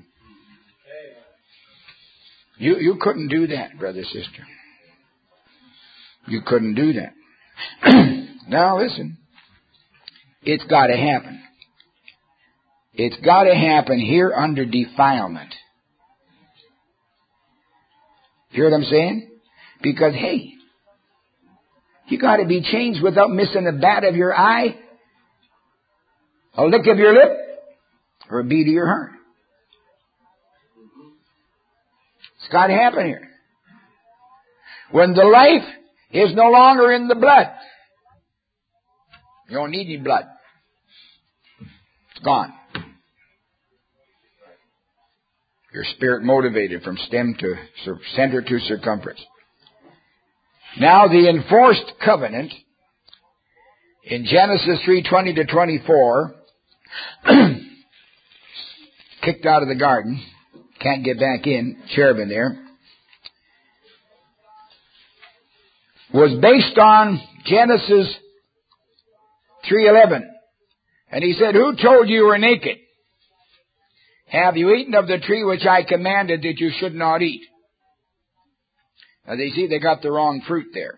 You couldn't do that, brother, sister. You couldn't do that. Now listen. It's got to happen. It's got to happen here under defilement. Hear what I'm saying? Because, hey, you got to be changed without missing a bat of your eye, a lick of your lip, or a beat of your heart. It's got to happen here. When the life is no longer in the blood, you don't need any blood. It's gone. Your spirit motivated from stem to center to circumference. Now the enforced covenant in Genesis 3:20 to 24, kicked out of the garden, can't get back in, cherubim there, was based on Genesis 3:11. And he said, who told you were naked? Have you eaten of the tree which I commanded that you should not eat? Now they got the wrong fruit there.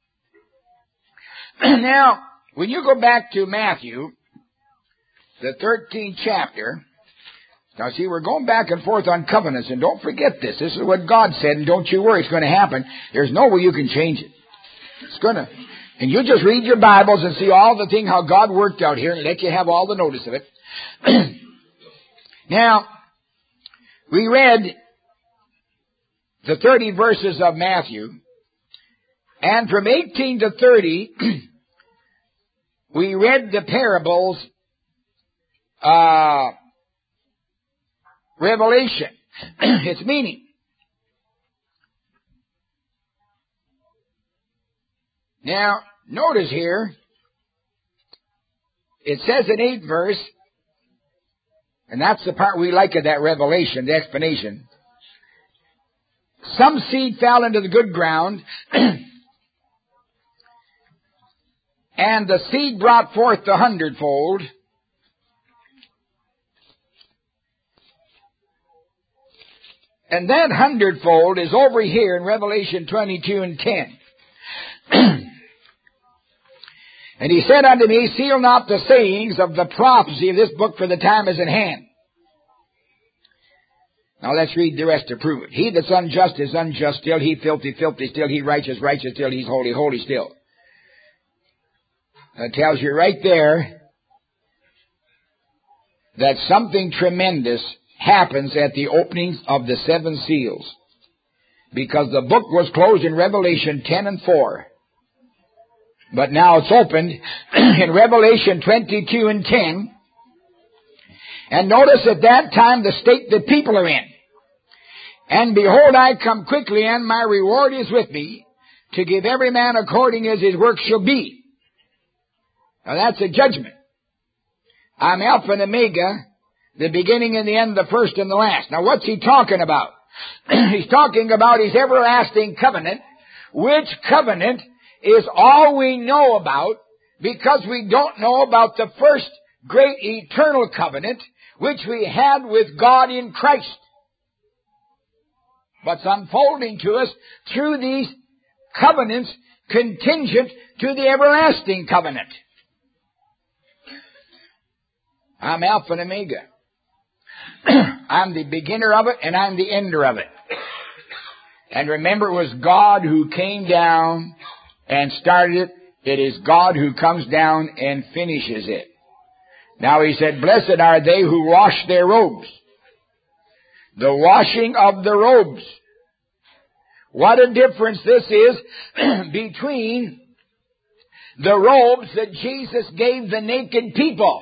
Now, when you go back to Matthew, the 13th chapter, now see, we're going back and forth on covenants, and don't forget this. This is what God said, and don't you worry, it's going to happen. There's no way you can change it. And you just read your Bibles and see all the thing how God worked out here and let you have all the notice of it. Now, we read the 30 verses of Matthew, and from 18 to 30, we read the parables, Revelation, its meaning. Now, notice here, it says in 8th verse, and that's the part we like of that Revelation, the explanation. Some seed fell into the good ground, and the seed brought forth the 100-fold. And that 100-fold is over here in Revelation 22 and 10. And he said unto me, seal not the sayings of the prophecy of this book, for the time is at hand. Now let's read the rest to prove it. He that's unjust is unjust still. He filthy, filthy still. He righteous, righteous still. He's holy, holy still. That tells you right there that something tremendous happens at the openings of the 7 seals. Because the book was closed in Revelation 10 and 4. But now it's opened in Revelation 22 and 10. And notice at that time the state the people are in. And behold, I come quickly, and my reward is with me, to give every man according as his work shall be. Now that's a judgment. I'm Alpha and Omega, the beginning and the end, the first and the last. Now what's he talking about? He's talking about his everlasting covenant, which covenant is all we know about, because we don't know about the first great eternal covenant, which we had with God in Christ. What's unfolding to us through these covenants contingent to the everlasting covenant. I'm Alpha and Omega. I'm the beginner of it, and I'm the ender of it. And remember, it was God who came down and started it. It is God who comes down and finishes it. Now he said, blessed are they who wash their robes. The washing of the robes. What a difference this is between the robes that Jesus gave the naked people.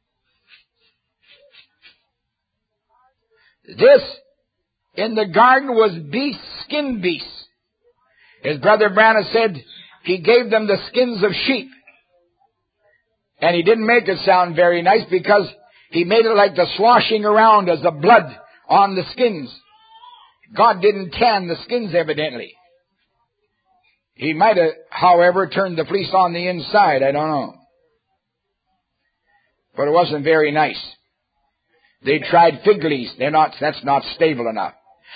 This in the garden was beasts, skin beasts. His brother Branham said he gave them the skins of sheep. And he didn't make it sound very nice because he made it like the sloshing around as the blood on the skins. God didn't tan the skins evidently. He might have, however, turned the fleece on the inside. I don't know. But it wasn't very nice. They tried fig leaves. That's not stable enough.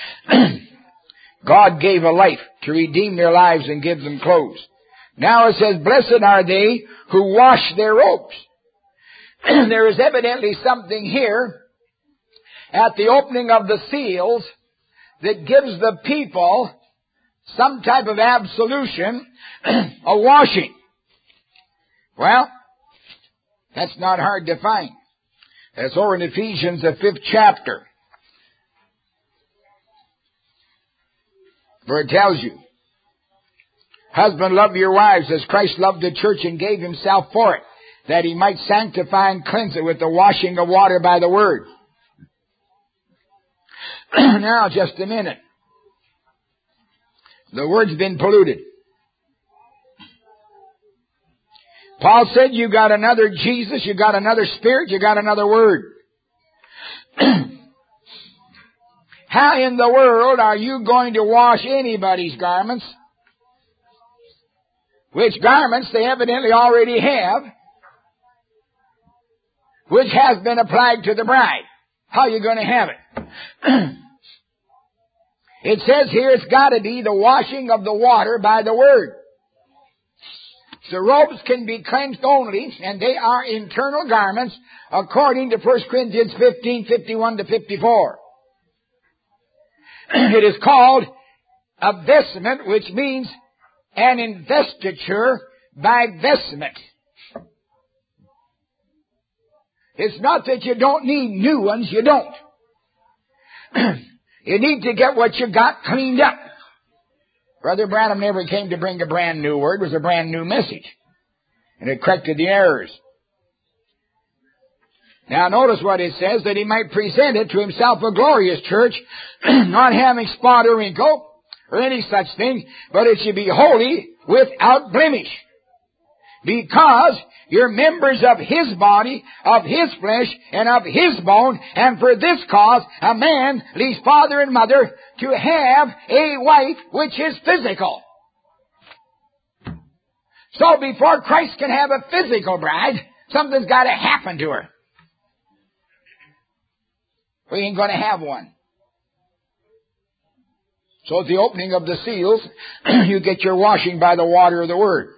God gave a life to redeem their lives and give them clothes. Now it says, blessed are they who wash their robes. There is evidently something here at the opening of the seals that gives the people some type of absolution, a washing. Well, that's not hard to find. That's over in Ephesians, the 5th chapter, where it tells you, husband, love your wives as Christ loved the church and gave himself for it, that he might sanctify and cleanse it with the washing of water by the word. Now, just a minute. The word's been polluted. Paul said you got another Jesus, you got another Spirit, you got another Word. How in the world are you going to wash anybody's garments? Which garments they evidently already have, which has been applied to the bride. How are you going to have it? It says here it's got to be the washing of the water by the Word. The robes can be cleansed only, and they are internal garments, according to 1 Corinthians 15, 51 to 54. It is called a vestment, which means an investiture by vestment. It's not that you don't need new ones, you don't. You need to get what you got cleaned up. Brother Branham never came to bring a brand new word. It was a brand new message. And it corrected the errors. Now notice what it says, that he might present it to himself a glorious church, not having spot or wrinkle, or any such thing, but it should be holy, without blemish. Because you're members of his body, of his flesh, and of his bone, and for this cause a man leaves father and mother to have a wife which is physical. So before Christ can have a physical bride, something's got to happen to her. We ain't going to have one. So at the opening of the seals, you get your washing by the water of the Word.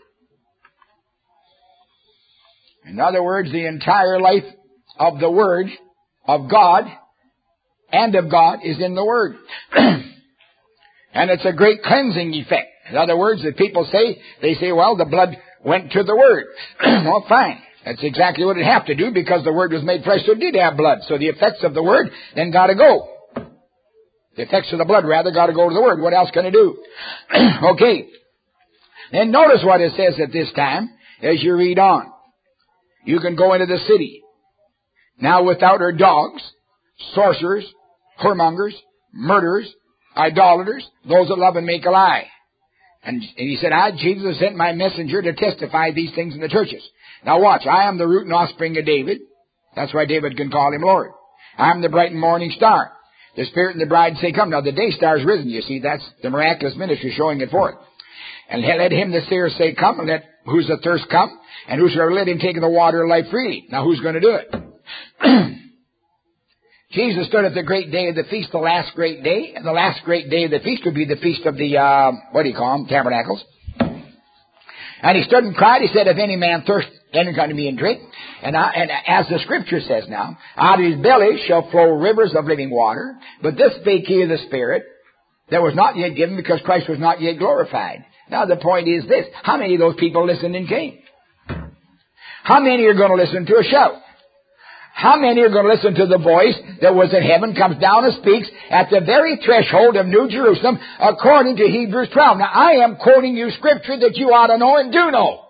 In other words, the entire life of the Word of God and of God is in the Word. And it's a great cleansing effect. In other words, if people say, they say, well, the blood went to the Word. Well, fine. That's exactly what it had to do, because the Word was made flesh, so it did have blood. So the effects of the Word then got to go. The effects of the blood, rather, got to go to the Word. What else can it do? Okay. Then notice what it says at this time as you read on. You can go into the city. Now without her dogs, sorcerers, whoremongers, murderers, idolaters, those that love and make a lie. And he said, I, Jesus, sent my messenger to testify these things in the churches. Now watch, I am the root and offspring of David. That's why David can call him Lord. I am the bright and morning star. The Spirit and the bride say, come. Now the day star is risen, you see. That's the miraculous ministry showing it forth. And let him the seer say, come, and let who's athirst come, and whosoever let him take of the water of life freely. Now who's going to do it? Jesus stood at the great day of the feast, the last great day, and the last great day of the feast would be the feast of the, Tabernacles. And he stood and cried, he said, if any man thirst, enter unto me and drink. And as the Scripture says now, out of his belly shall flow rivers of living water. But this spake he of the Spirit that was not yet given, because Christ was not yet glorified. Now the point is this, how many of those people listened and came? How many are going to listen to a shout? How many are going to listen to the voice that was in heaven, comes down and speaks at the very threshold of New Jerusalem, according to Hebrews 12? Now, I am quoting you Scripture that you ought to know and do know.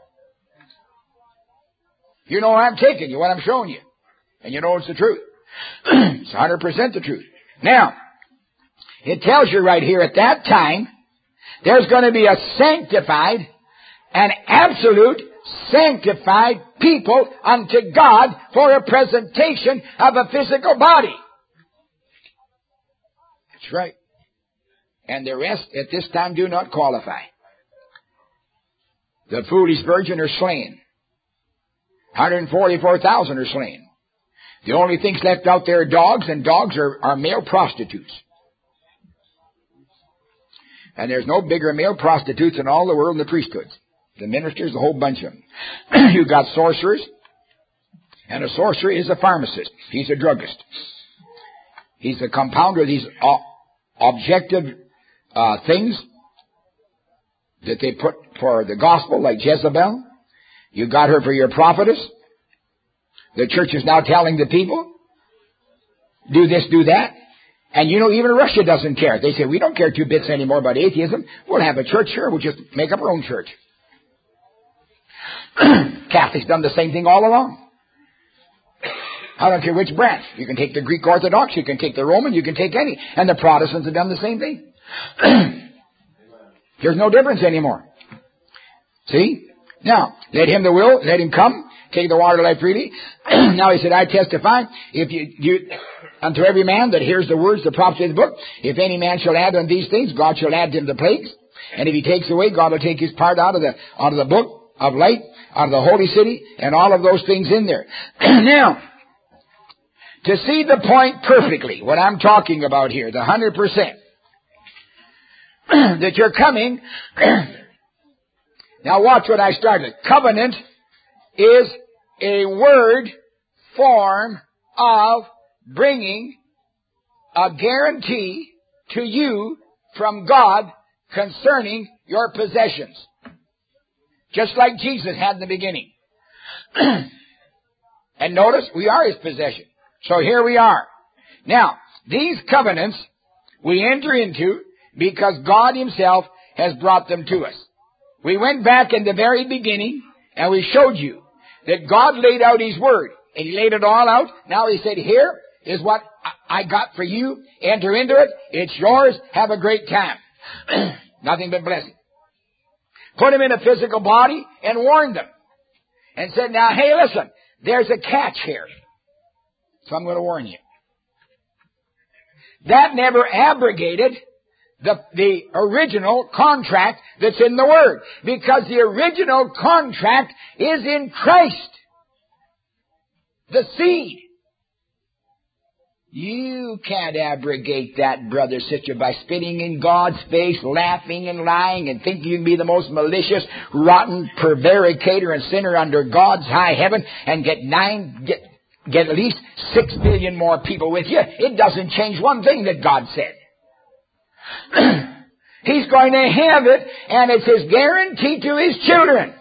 You know what I'm taking you, what I'm showing you. And you know it's the truth. It's 100% the truth. Now, it tells you right here at that time, there's going to be a sanctified, an absolute sanctified people unto God for a presentation of a physical body. That's right. And the rest at this time do not qualify. The foolish virgin are slain. 144,000 are slain. The only things left out there are dogs, and dogs are male prostitutes. And there's no bigger male prostitutes in all the world than the priesthoods. The ministers, the whole bunch of them. You've got sorcerers, and a sorcerer is a pharmacist. He's a druggist. He's a compounder of these objective things that they put for the gospel, like Jezebel. You got her for your prophetess. The church is now telling the people, do this, do that. And you know, even Russia doesn't care. They say, we don't care two bits anymore about atheism. We'll have a church here. We'll just make up our own church. Catholics done the same thing all along. I don't care which branch. You can take the Greek Orthodox, you can take the Roman, you can take any. And the Protestants have done the same thing. There's no difference anymore. See? Now, let him that will, let him come, take the water of life freely. Now he said, I testify, if you unto every man that hears the words, the prophecy of the book, if any man shall add on these things, God shall add to him the plagues. And if he takes away, God will take his part out of the book of light, out of the holy city, and all of those things in there. Now, to see the point perfectly, what I'm talking about here, the 100%, that you're coming. Now watch what I started. Covenant is a word form of bringing a guarantee to you from God concerning your possessions. Just like Jesus had in the beginning. And notice, we are His possession. So here we are. Now, these covenants we enter into because God Himself has brought them to us. We went back in the very beginning and we showed you that God laid out His Word. And He laid it all out. Now He said, here is what I got for you. Enter into it. It's yours. Have a great time. Nothing but blessing. Put them in a physical body and warned them. And said, now, hey, listen, there's a catch here. So I'm going to warn you. That never abrogated the original contract that's in the Word. Because the original contract is in Christ. The seed. You can't abrogate that, brother, sister, by spitting in God's face, laughing and lying, and thinking you can be the most malicious, rotten prevaricator and sinner under God's high heaven, and get at least 6 billion more people with you. It doesn't change one thing that God said. He's going to have it, and it's His guarantee to His children.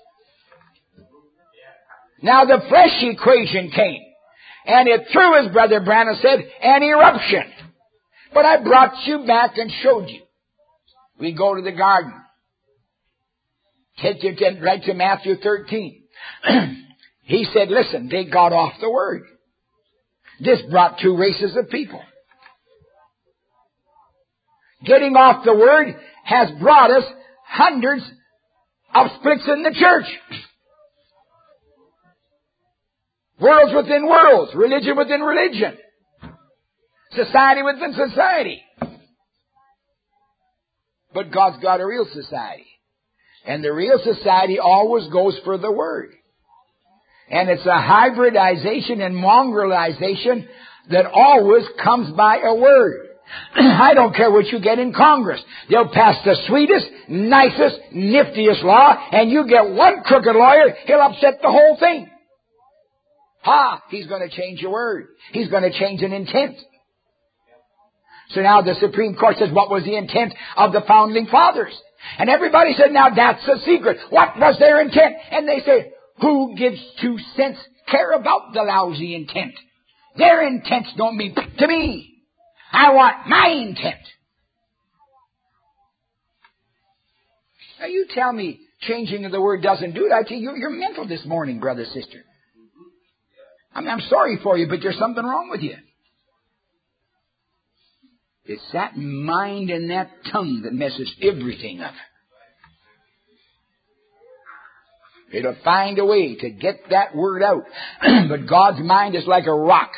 Now the flesh equation came. And it threw, as Brother Branham said, an eruption. But I brought you back and showed you. We go to the garden. Take you right to Matthew 13. He said, listen, they got off the Word. This brought 2 races of people. Getting off the Word has brought us hundreds of splits in the church. Worlds within worlds. Religion within religion. Society within society. But God's got a real society. And the real society always goes for the Word. And it's a hybridization and mongrelization that always comes by a word. I don't care what you get in Congress. They'll pass the sweetest, nicest, niftiest law, and you get one crooked lawyer, he'll upset the whole thing. He's going to change a word. He's going to change an intent. So now the Supreme Court says, what was the intent of the Founding Fathers? And everybody said, now that's a secret. What was their intent? And they say, who gives 2 cents care about the lousy intent? Their intents don't mean to me. I want my intent. Now you tell me changing of the word doesn't do it. I tell you, you're mental this morning, brother, sister. I'm sorry for you, but there's something wrong with you. It's that mind and that tongue that messes everything up. It'll find a way to get that word out. But God's mind is like a rock.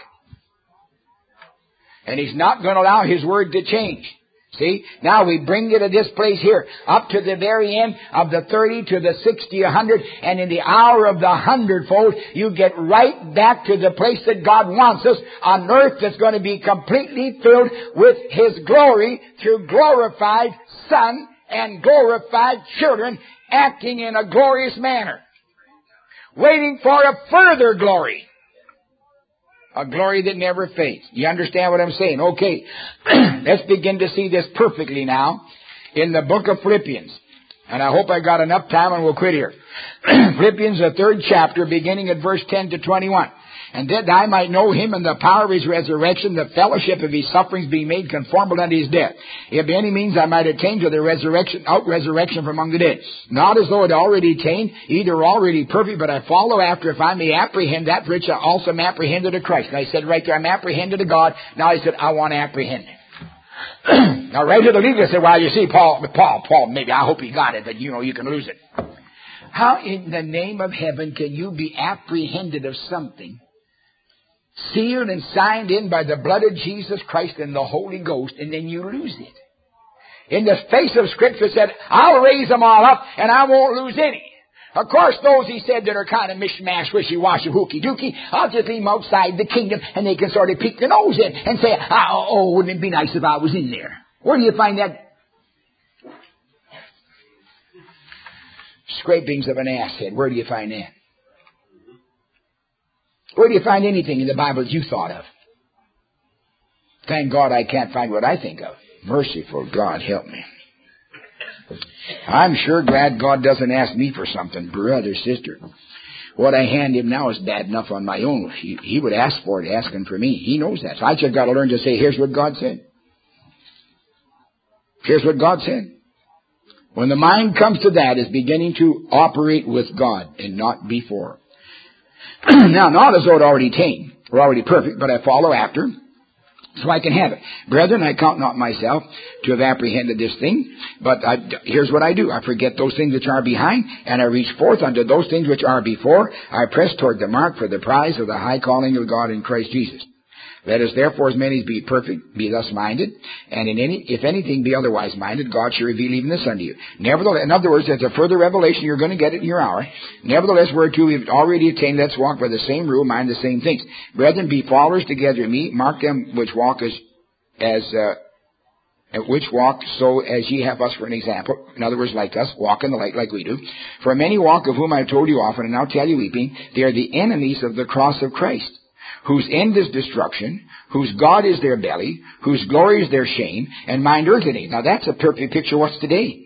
And He's not going to allow His word to change. See? Now we bring you to this place here. Up to the very end of the 30 to the 60, 100. And in the hour of the 100-fold, you get right back to the place that God wants us. On earth that's going to be completely filled with His glory through glorified Son and glorified children acting in a glorious manner. Waiting for a further glory. A glory that never fades. You understand what I'm saying? Okay. Let's begin to see this perfectly now in the book of Philippians. And I hope I got enough time and we'll quit here. Philippians, the 3rd chapter, beginning at verse 10 to 21. And that I might know Him and the power of His resurrection, the fellowship of His sufferings, being made conformable unto His death. If by any means I might attain to the resurrection from among the dead. Not as though it already attained, either already perfect, but I follow after if I may apprehend that for which I also am apprehended of Christ. And I said right there, I'm apprehended of God. Now I said, I want to apprehend it. Now right here the leader said, well, you see, Paul, maybe I hope he got it, but you can lose it. How in the name of heaven can you be apprehended of something sealed and signed in by the blood of Jesus Christ and the Holy Ghost, and then you lose it? In the face of Scripture said, I'll raise them all up and I won't lose any. Of course, those he said that are kind of mishmash, wishy-washy, hooky-dooky, I'll just leave them outside the kingdom and they can sort of peek their nose in and say, wouldn't it be nice if I was in there? Where do you find that? Scrapings of an ass head. Where do you find that? Where do you find anything in the Bible that you thought of? Thank God I can't find what I think of. Merciful God, help me. I'm sure glad God doesn't ask me for something, brother, sister. What I hand him now is bad enough on my own. He would ask for it, asking for me. He knows that. So I just got to learn to say, here's what God said. Here's what God said. When the mind comes to that, it's beginning to operate with God and not before. Now, not as though it already attained. We're already perfect, but I follow after, so I can have it. Brethren, I count not myself to have apprehended this thing, but here's what I do. I forget those things which are behind, and I reach forth unto those things which are before. I press toward the mark for the prize of the high calling of God in Christ Jesus. Let us therefore as many as be perfect, be thus minded, and if anything be otherwise minded, God shall reveal even this unto you. Nevertheless, in other words, there's a further revelation, you're going to get it in your hour. Nevertheless, whereto we've already attained, let's walk by the same rule, mind the same things. Brethren, be followers together of me, mark them which walk which walk so as ye have us for an example. In other words, like us, walk in the light like we do. For many walk, of whom I have told you often, and now tell you weeping, they are the enemies of the cross of Christ, whose end is destruction, whose God is their belly, whose glory is their shame, and mind earthly. Now that's a perfect picture of what's today.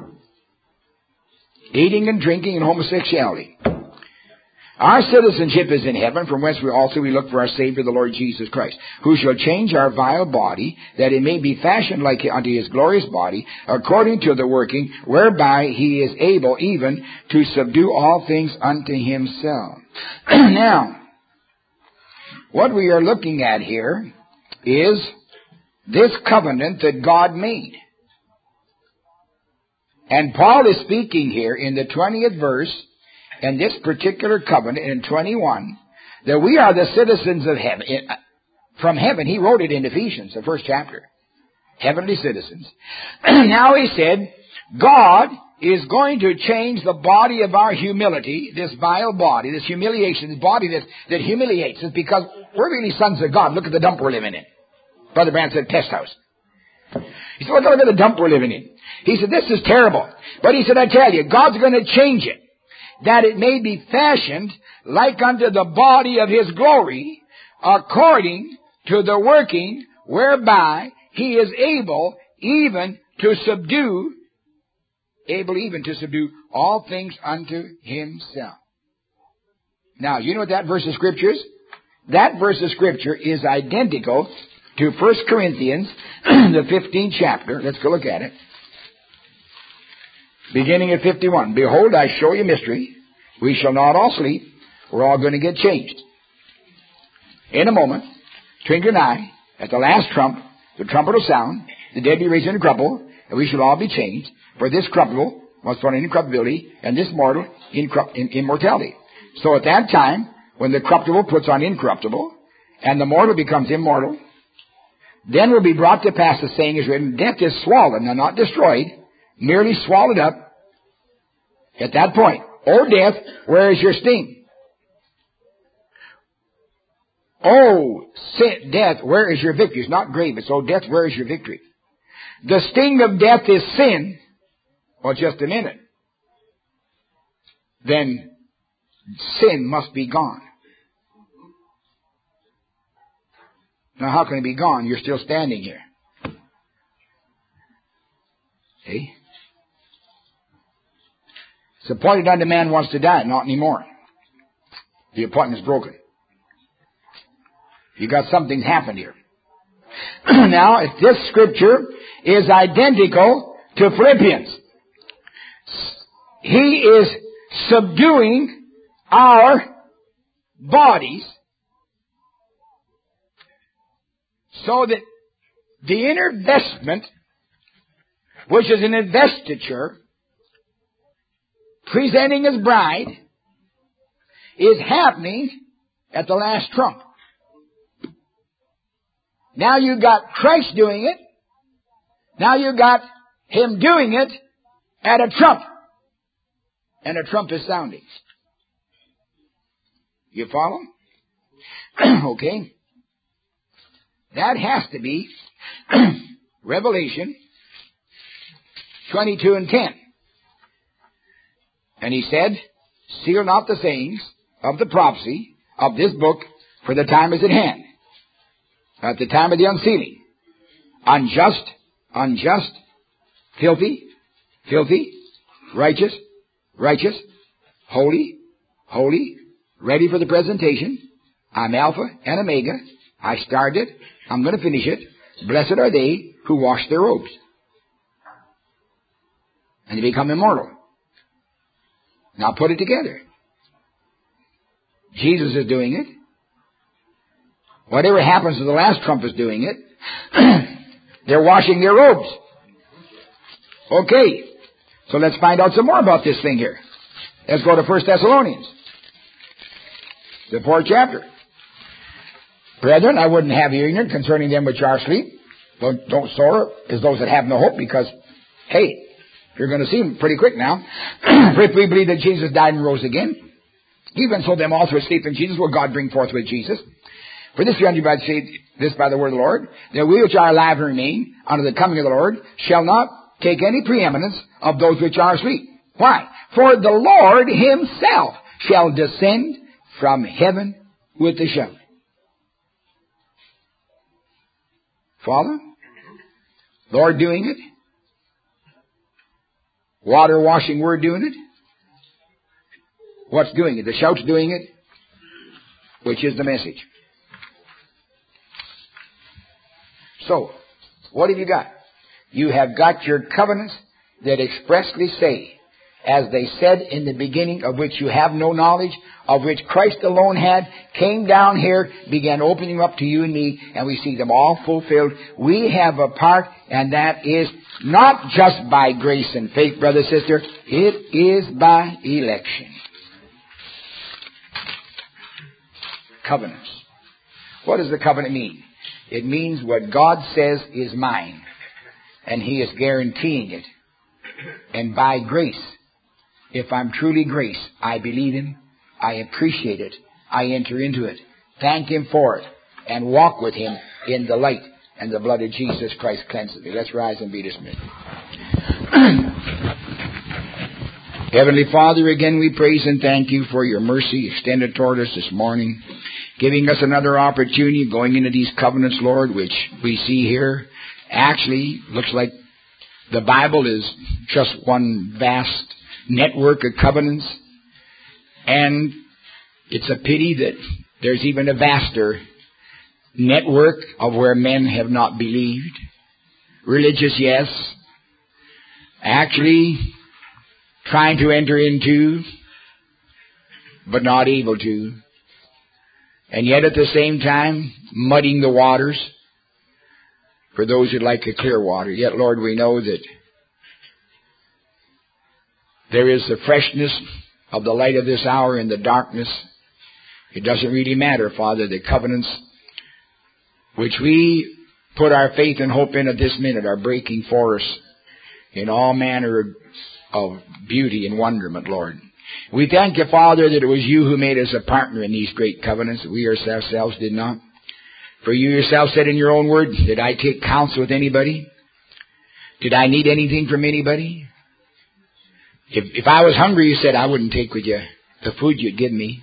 Eating and drinking and homosexuality. Our citizenship is in heaven, from whence we look for our Savior, the Lord Jesus Christ, who shall change our vile body, that it may be fashioned like unto his glorious body, according to the working, whereby he is able even to subdue all things unto himself. Now, what we are looking at here is this covenant that God made. And Paul is speaking here in the 20th verse, and this particular covenant in 21, that we are the citizens of heaven. From heaven, he wrote it in Ephesians, the first chapter. Heavenly citizens. Now he said, God is going to change the body of our humility, this vile body, this humiliation, this body that humiliates us, because we're really sons of God. Look at the dump we're living in. Brother Brandt said, pest house. He said, look at the dump we're living in. He said, this is terrible. But he said, I tell you, God's going to change it, that it may be fashioned like unto the body of his glory, according to the working whereby he is able even to subdue all things unto himself. Now, you know what that verse of Scripture is? That verse of Scripture is identical to 1 Corinthians, the 15th chapter. Let's go look at it. Beginning at 51. Behold, I show you a mystery. We shall not all sleep. We're all going to get changed. In a moment, twinkling an eye, at the last trump, the trumpet will sound, the dead be raised incorruptible, and we shall all be changed. For this corruptible must put on incorruptibility, and this mortal immortality. So at that time, when the corruptible puts on incorruptible, and the mortal becomes immortal, then will be brought to pass the saying is written, death is swallowed, now not destroyed, merely swallowed up. At that point, O death, where is your sting? O death, where is your victory? It's not grave, it's O death, where is your victory? The sting of death is sin. Well, just a minute. Then sin must be gone. Now, how can it be gone? You're still standing here. See? It's appointed unto man wants to die, not anymore. The appointment's broken. You got something happened here. Now, if this scripture is identical to Philippians, he is subduing our bodies so that the inner vestment, which is an investiture, presenting his bride, is happening at the last trump. Now you got Christ doing it. Now you got him doing it at a trump. And a trump is sounding. You follow? Okay. That has to be Revelation 22 and 10. And he said, seal not the sayings of the prophecy of this book, for the time is at hand. At the time of the unsealing. Unjust, filthy, filthy, righteous, righteous, holy, holy, ready for the presentation. I'm Alpha and Omega. I started. I'm going to finish it. Blessed are they who wash their robes. And they become immortal. Now put it together. Jesus is doing it. Whatever happens to the last trump is doing it. They're washing their robes. Okay. So let's find out some more about this thing here. Let's go to 1 Thessalonians. The 4th chapter. Brethren, I wouldn't have you ignorant concerning them which are asleep. Don't soar as those that have no hope, because, hey, you're going to see them pretty quick now. For if we believe that Jesus died and rose again, even so them also asleep in Jesus will God bring forth with Jesus. For this we understand this by the word of the Lord, that we which are alive and remain unto the coming of the Lord shall not take any preeminence of those which are asleep. Why? For the Lord himself shall descend from heaven with a shout. Father, Lord doing it. Water washing word doing it. What's doing it? The shout's doing it, which is the message. So, what have you got? You have got your covenants that expressly say, as they said in the beginning, of which you have no knowledge, of which Christ alone had, came down here, began opening up to you and me, and we see them all fulfilled. We have a part, and that is not just by grace and faith, brother, sister. It is by election. Covenants. What does the covenant mean? It means what God says is mine, and He is guaranteeing it. And by grace, if I'm truly grace, I believe Him, I appreciate it, I enter into it, thank Him for it, and walk with Him in the light, and the blood of Jesus Christ cleanses me. Let's rise and be dismissed. Heavenly Father, again we praise and thank You for Your mercy extended toward us this morning, giving us another opportunity going into these covenants, Lord, which we see here. Actually, looks like the Bible is just one vast network of covenants. And it's a pity that there's even a vaster network of where men have not believed. Religious, yes. Actually, trying to enter into, but not able to. And yet at the same time, muddying the waters for those who'd like a clear water. Yet, Lord, we know that there is the freshness of the light of this hour in the darkness. It doesn't really matter, Father, the covenants which we put our faith and hope in at this minute are breaking for us in all manner of beauty and wonderment, Lord. We thank You, Father, that it was You who made us a partner in these great covenants, that we ourselves did not. For You yourself said in Your own word, did I take counsel with anybody? Did I need anything from anybody? If I was hungry, You said, I wouldn't take with You the food You'd give me.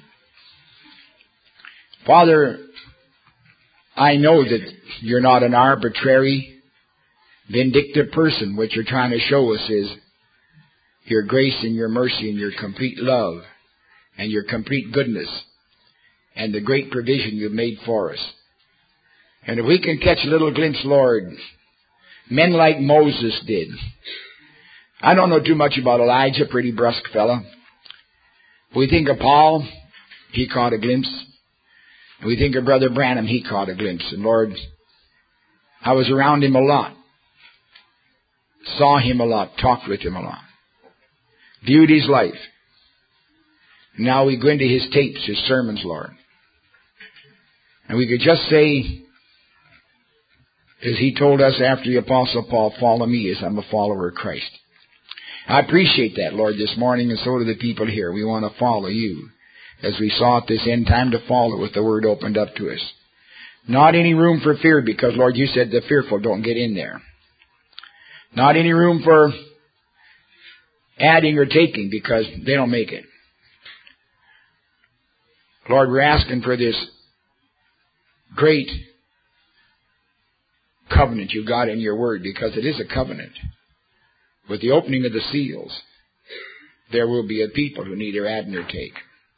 Father, I know that You're not an arbitrary, vindictive person. What You're trying to show us is Your grace and Your mercy and Your complete love and Your complete goodness and the great provision You've made for us. And if we can catch a little glimpse, Lord, men like Moses did. I don't know too much about Elijah, pretty brusque fella. We think of Paul, he caught a glimpse. We think of Brother Branham, he caught a glimpse. And Lord, I was around him a lot. Saw him a lot, talked with him a lot. Viewed his life. Now we go into his tapes, his sermons, Lord. And we could just say, as he told us after the Apostle Paul, follow me as I'm a follower of Christ. I appreciate that, Lord, this morning, and so do the people here. We want to follow You, as we saw at this end time to follow with the Word opened up to us. Not any room for fear, because, Lord, You said the fearful don't get in there. Not any room for adding or taking, because they don't make it. Lord, we're asking for this great covenant You got in Your Word, because it is a covenant. with the opening of the seals, there will be a people who neither add nor take.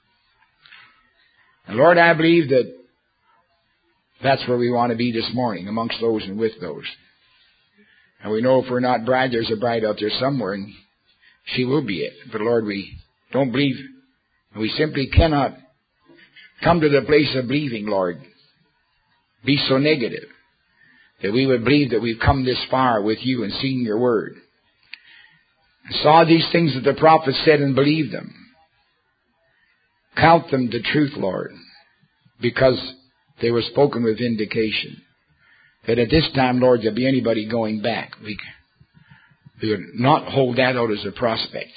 And Lord, I believe that that's where we want to be this morning, amongst those and with those. And we know if we're not bride, there's a bride out there somewhere, and she will be it. But Lord, we don't believe, and we simply cannot come to the place of believing, Lord, be so negative, that we would believe that we've come this far with you and seen your word, and saw these things that the prophet said and believed them. Count them to truth, Lord, because they were spoken with vindication. That at this time, Lord, there'll be anybody going back. We would not hold that out as a prospect.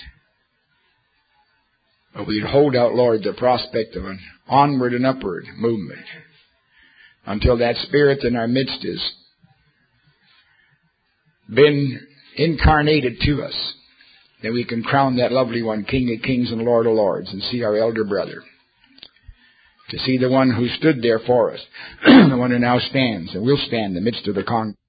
But we'd hold out, Lord, the prospect of an onward and upward movement until that Spirit in our midst has been incarnated to us. Then we can crown that lovely one King of Kings and Lord of Lords, and see our elder brother. To see the one who stood there for us, the one who now stands and will stand in the midst of the congregation.